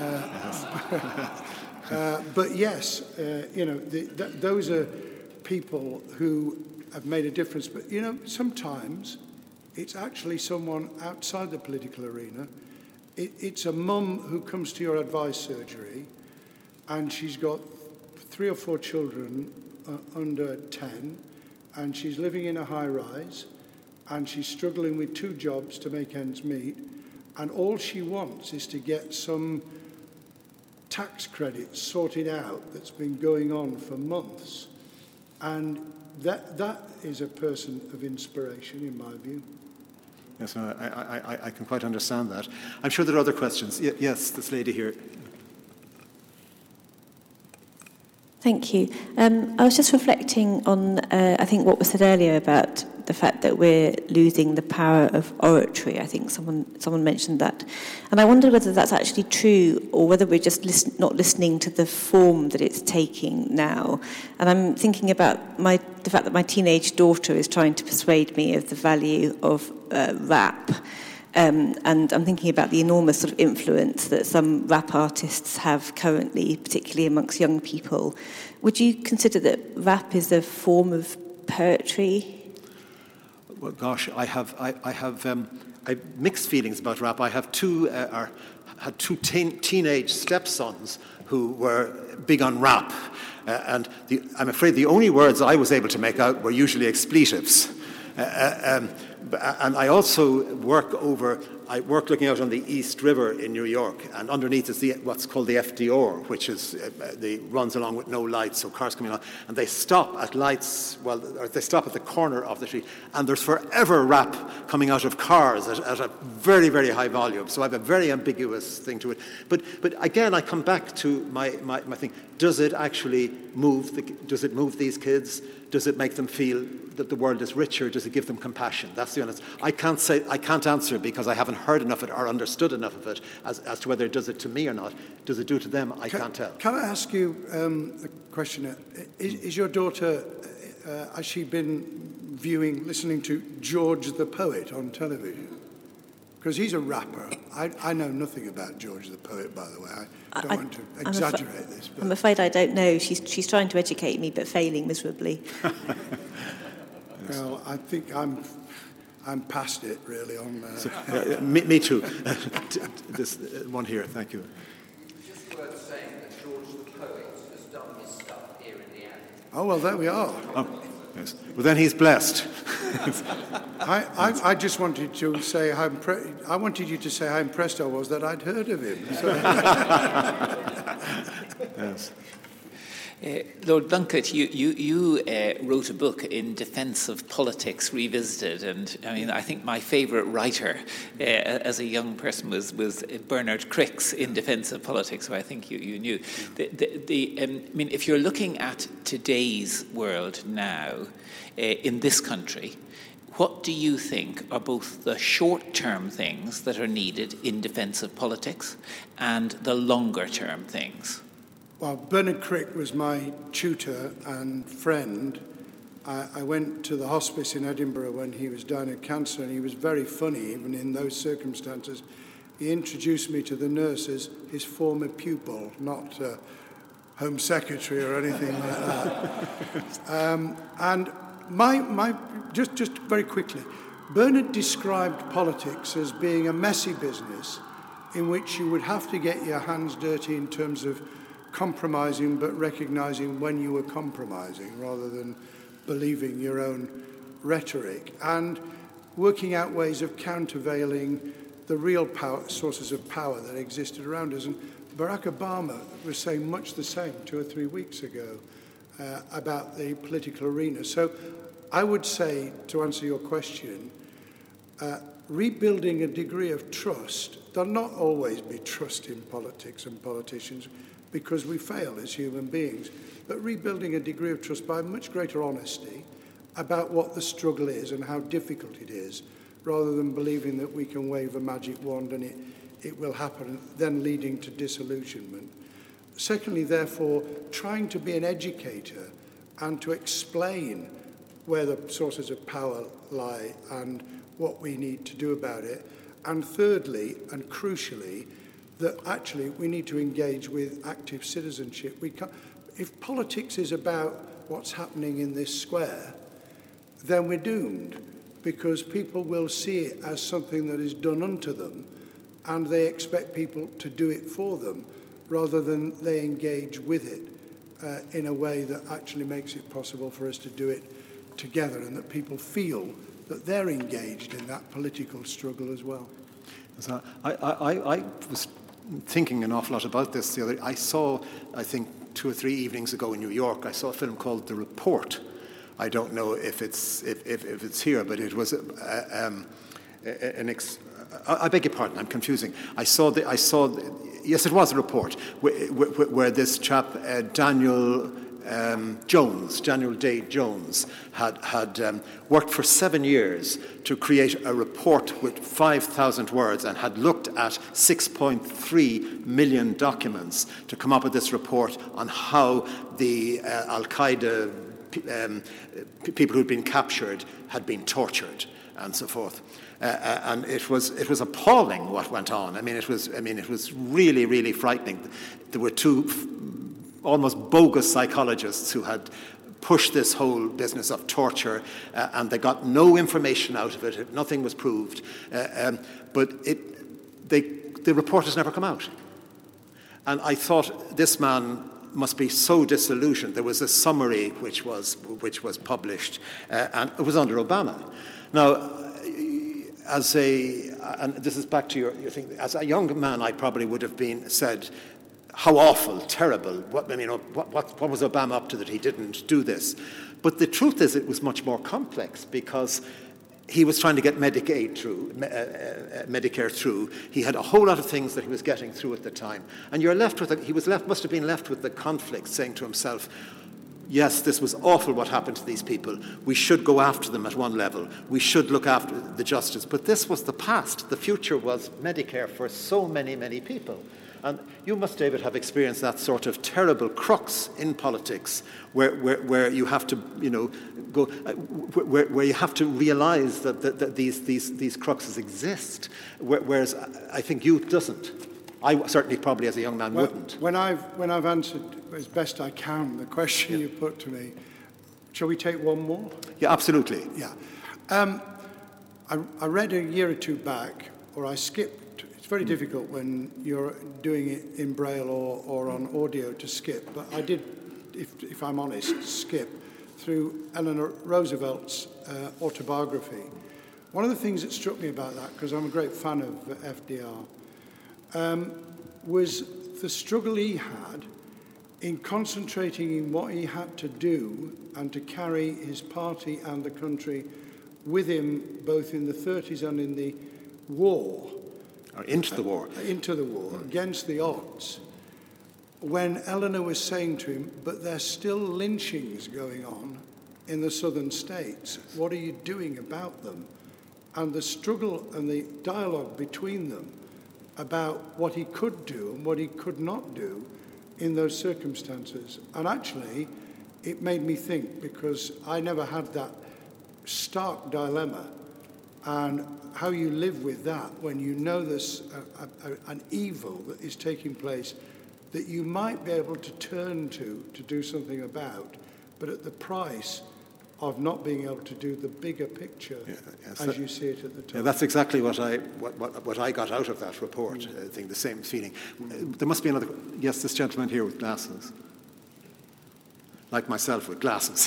uh, uh, but yes, uh, you know, the, th- those are people who have made a difference. But, you know, sometimes it's actually someone outside the political arena. It, it's a mum who comes to your advice surgery and she's got three or four children uh, under ten, and she's living in a high-rise, and she's struggling with two jobs to make ends meet, and all she wants is to get some tax credits sorted out that's been going on for months. And that that is a person of inspiration, in my view. Yes, no, I, I, I can quite understand that. I'm sure there are other questions. Y- yes, this lady here. Thank you. Um, I was just reflecting on, uh, I think, what was said earlier about the fact that we're losing the power of oratory. I think someone someone mentioned that. And I wondered whether that's actually true or whether we're just listen, not listening to the form that it's taking now. And I'm thinking about my the fact that my teenage daughter is trying to persuade me of the value of uh, rap. Um, and I'm thinking about the enormous sort of influence that some rap artists have currently, particularly amongst young people. Would you consider that rap is a form of poetry? Well, gosh, I have I, I have um, I have mixed feelings about rap. I have two uh, are, had two teen, teenage stepsons who were big on rap, uh, and the, I'm afraid the only words I was able to make out were usually expletives. Uh, um, and I also work over, I work looking out on the East River in New York, and underneath is the, what's called the F D R, which is uh, the runs along with no lights, so cars coming along, and they stop at lights, well, or they stop at the corner of the street, and there's forever rap coming out of cars at, at a very, very high volume. So I have a very ambiguous thing to it. But but again, I come back to my, my, my thing. Does it actually move, the, does it move these kids? Does it make them feel that the world is richer? Does it give them compassion? That's the honest. I can't say. I can't answer because I haven't heard enough of it or understood enough of it as, as to whether it does it to me or not. Does it do it to them? I can, can't tell. Can I ask you um, a question? Is, is your daughter, uh, has she been viewing, listening to George the Poet on television? Because he's a rapper. I, I know nothing about George the Poet, by the way. I don't I, want to exaggerate I'm this. But I'm afraid I don't know. She's she's trying to educate me, but failing miserably. Well, I think I'm I'm past it, really. On uh, so, uh, me, me too. This uh, one here. Thank you. It's just worth saying that George the Poet has done his stuff here in the end. Oh well, there we are. Oh, yes. Well, then he's blessed. I, I, I just wanted to say how impre- I wanted you to say how impressed I was that I'd heard of him. So. Yes. Uh, Lord Blunkett, you, you, you uh, wrote a book in defence of politics revisited, and I mean, I think my favourite writer uh, as a young person was, was Bernard Crick's In Defence of Politics, who I think you, you knew. The, the, the, um, I mean, if you're looking at today's world now, uh, in this country, what do you think are both the short-term things that are needed in defence of politics and the longer-term things? Well, Bernard Crick was my tutor and friend. I, I went to the hospice in Edinburgh when he was dying of cancer, and he was very funny, even in those circumstances. He introduced me to the nurse as his former pupil, not uh, Home Secretary or anything like that. Um, and my, my, just, just very quickly, Bernard described politics as being a messy business in which you would have to get your hands dirty in terms of compromising, but recognising when you were compromising rather than believing your own rhetoric, and working out ways of countervailing the real power, sources of power that existed around us. And Barack Obama was saying much the same two or three weeks ago uh, about the political arena. So I would say, to answer your question, uh, rebuilding a degree of trust. There'll not always be trust in politics and politicians, because we fail as human beings, but rebuilding a degree of trust by much greater honesty about what the struggle is and how difficult it is, rather than believing that we can wave a magic wand and it, it will happen, then leading to disillusionment. Secondly, therefore, trying to be an educator and to explain where the sources of power lie and what we need to do about it. And thirdly, and crucially, that actually we need to engage with active citizenship. We can't, if politics is about what's happening in this square, then we're doomed, because people will see it as something that is done unto them, and they expect people to do it for them, rather than they engage with it uh, in a way that actually makes it possible for us to do it together, and that people feel that they're engaged in that political struggle as well. So I, I, I was thinking an awful lot about this the other. I saw, I think, two or three evenings ago in New York, I saw a film called The Report. I don't know if it's if, if, if it's here, but it was uh, um, an. Ex- I beg your pardon, I'm confusing. I saw the. I saw. The, yes, it was a report where, where, where this chap uh, Daniel. Um, Jones, Daniel Day Jones, had, had um, worked for seven years to create a report with five thousand words, and had looked at six point three million documents to come up with this report on how the uh, Al-Qaeda um, p- people who'd been captured had been tortured and so forth. Uh, and it was it was appalling what went on. I mean, it was I mean it was really really frightening. There were two f- almost bogus psychologists who had pushed this whole business of torture, uh, and they got no information out of it. Nothing was proved. Uh, um, but it, they, the report has never come out. And I thought, this man must be so disillusioned. There was a summary which was, which was published, uh, and it was under Obama. Now, as a, and this is back to your, your thing, as a young man, I probably would have been said, how awful, terrible, what, I mean, what, what, what was Obama up to that he didn't do this? But the truth is it was much more complex, because he was trying to get Medicaid through, uh, uh, Medicare through. He had a whole lot of things that he was getting through at the time. And you're left with, a, he was left, must have been left with the conflict, saying to himself, yes, this was awful what happened to these people. We should go after them at one level. We should look after the justice. But this was the past. The future was Medicare for so many, many people. And you must, David, have experienced that sort of terrible crux in politics, where, where, where you have to, you know, go, uh, where, where you have to realise that, that, that these, these, these cruxes exist, whereas I think youth doesn't. I certainly, probably as a young man, well, wouldn't. When I've when I've answered as best I can the question yeah. you put to me, shall we take one more? Yeah, absolutely. Yeah, um, I, I read a year or two back, or I skipped. It's very difficult when you're doing it in Braille or, or on audio to skip, but I did, if, if I'm honest, skip through Eleanor Roosevelt's uh, autobiography. One of the things that struck me about that, because I'm a great fan of F D R, um, was the struggle he had in concentrating in what he had to do and to carry his party and the country with him both in the thirties and in the war. Or into the war. Into the war, mm. against the odds. When Eleanor was saying to him, but there's still lynchings going on in the southern states. What are you doing about them? And the struggle and the dialogue between them about what he could do and what he could not do in those circumstances. And actually, it made me think, because I never had that stark dilemma, and how you live with that when you know there's a, a, a, an evil that is taking place that you might be able to turn to to do something about, but at the price of not being able to do the bigger picture yeah, yes, as that, you see it at the time. Yeah, that's exactly what I what, what, what I got out of that report. Mm. I think the same feeling. Mm. There must be another. Yes, this gentleman here with glasses, like myself with glasses.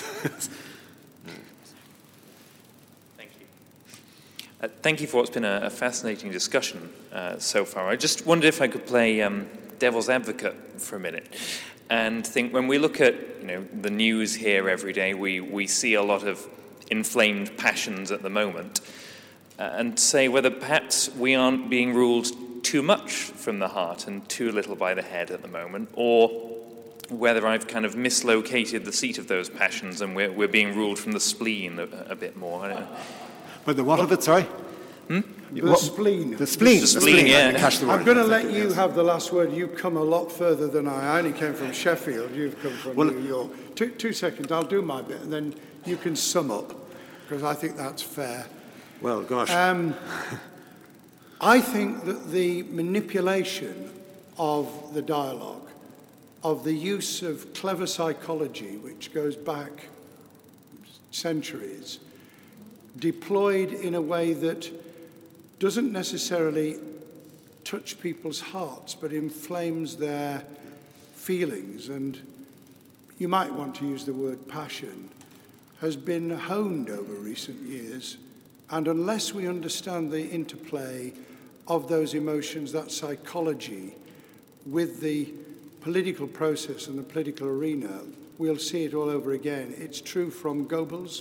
Thank you. Uh, thank you for what's been a, a fascinating discussion uh, so far. I just wondered if I could play um, devil's advocate for a minute. And think when we look at you know the news here every day, we, we see a lot of inflamed passions at the moment, uh, and say whether perhaps we aren't being ruled too much from the heart and too little by the head at the moment, or whether I've kind of mislocated the seat of those passions and we're, we're being ruled from the spleen a, a bit more. I don't know. But the what of it, sorry? Hmm? The what? spleen. The spleen. The spleen, the spleen yeah. Catch the word. I'm going to let you have the last word. You've come a lot further than I. I only came from Sheffield. You've come from well, New York. Two, two seconds. I'll do my bit, and then you can sum up, because I think that's fair. Well, gosh. Um, I think that the manipulation of the dialogue, of the use of clever psychology, which goes back centuries, deployed in a way that doesn't necessarily touch people's hearts, but inflames their feelings, and you might want to use the word passion, has been honed over recent years. And unless we understand the interplay of those emotions, that psychology, with the political process and the political arena, we'll see it all over again. It's true from Goebbels,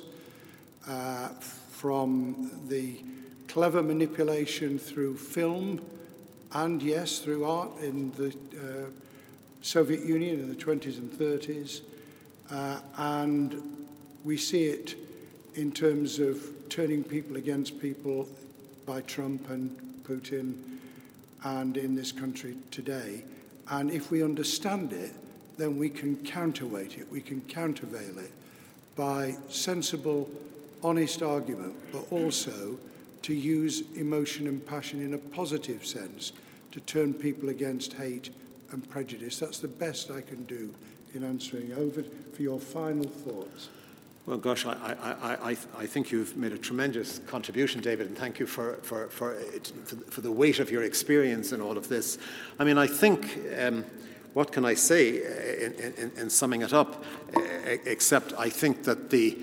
uh, from the clever manipulation through film, and yes, through art in the uh, Soviet Union in the twenties and thirties. Uh, and we see it in terms of turning people against people by Trump and Putin, and in this country today. And if we understand it, then we can counterweight it, we can countervail it by sensible, honest argument, but also to use emotion and passion in a positive sense to turn people against hate and prejudice. That's the best I can do in answering. Over for your final thoughts. Well, gosh, I, I, I, I think you've made a tremendous contribution, David, and thank you for, for, for, it, for the weight of your experience in all of this. I mean, I think, um, what can I say in, in, in summing it up, except I think that the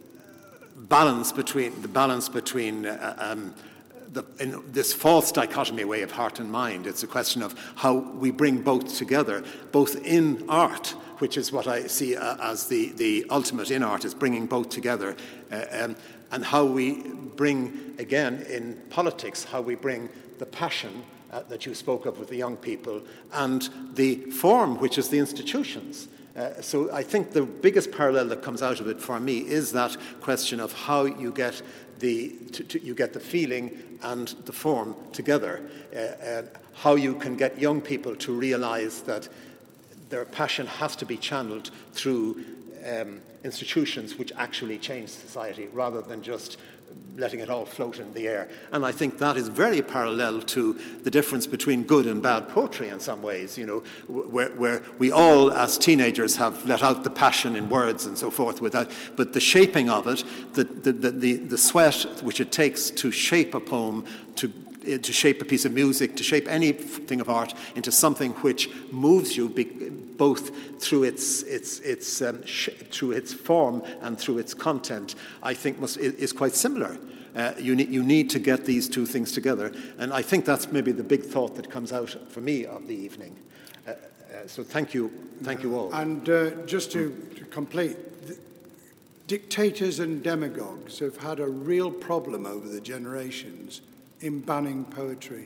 balance between, the balance between uh, um, the, in this false dichotomy way of heart and mind, it's a question of how we bring both together, both in art, which is what I see uh, as the, the ultimate in art, is bringing both together, uh, um, and how we bring, again, in politics, how we bring the passion uh, that you spoke of with the young people, and the form, which is the institutions. Uh, so I think the biggest parallel that comes out of it for me is that question of how you get the, to, to, you get the feeling and the form together, uh, uh, how you can get young people to realize that their passion has to be channeled through um, institutions which actually change society rather than just letting it all float in the air. And I think that is very parallel to the difference between good and bad poetry in some ways, you know, where, where we all as teenagers have let out the passion in words and so forth, without, but the shaping of it, the, the, the, the, the sweat which it takes to shape a poem, to to shape a piece of music, to shape anything of art into something which moves you be, both through its its its um, sh- through its form and through its content, I think must is quite similar. Uh, you need you need to get these two things together, and I think that's maybe the big thought that comes out for me of the evening. Uh, Uh, so thank you, thank you all. And uh, just to, to complete, the dictators and demagogues have had a real problem over the generations in banning poetry,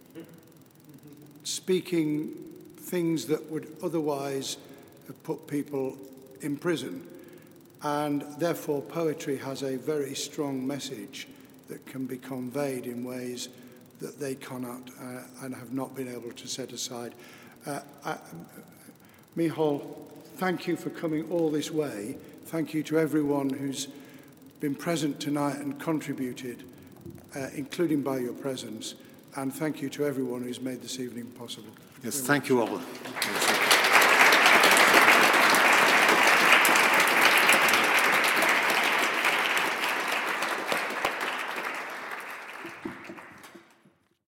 speaking things that would otherwise have put people in prison. And therefore, poetry has a very strong message that can be conveyed in ways that they cannot uh, and have not been able to set aside. Uh, I, Michal, thank you for coming all this way. Thank you to everyone who's been present tonight and contributed, uh, including by your presence. And thank you to everyone who's made this evening possible. Yes, thank you all.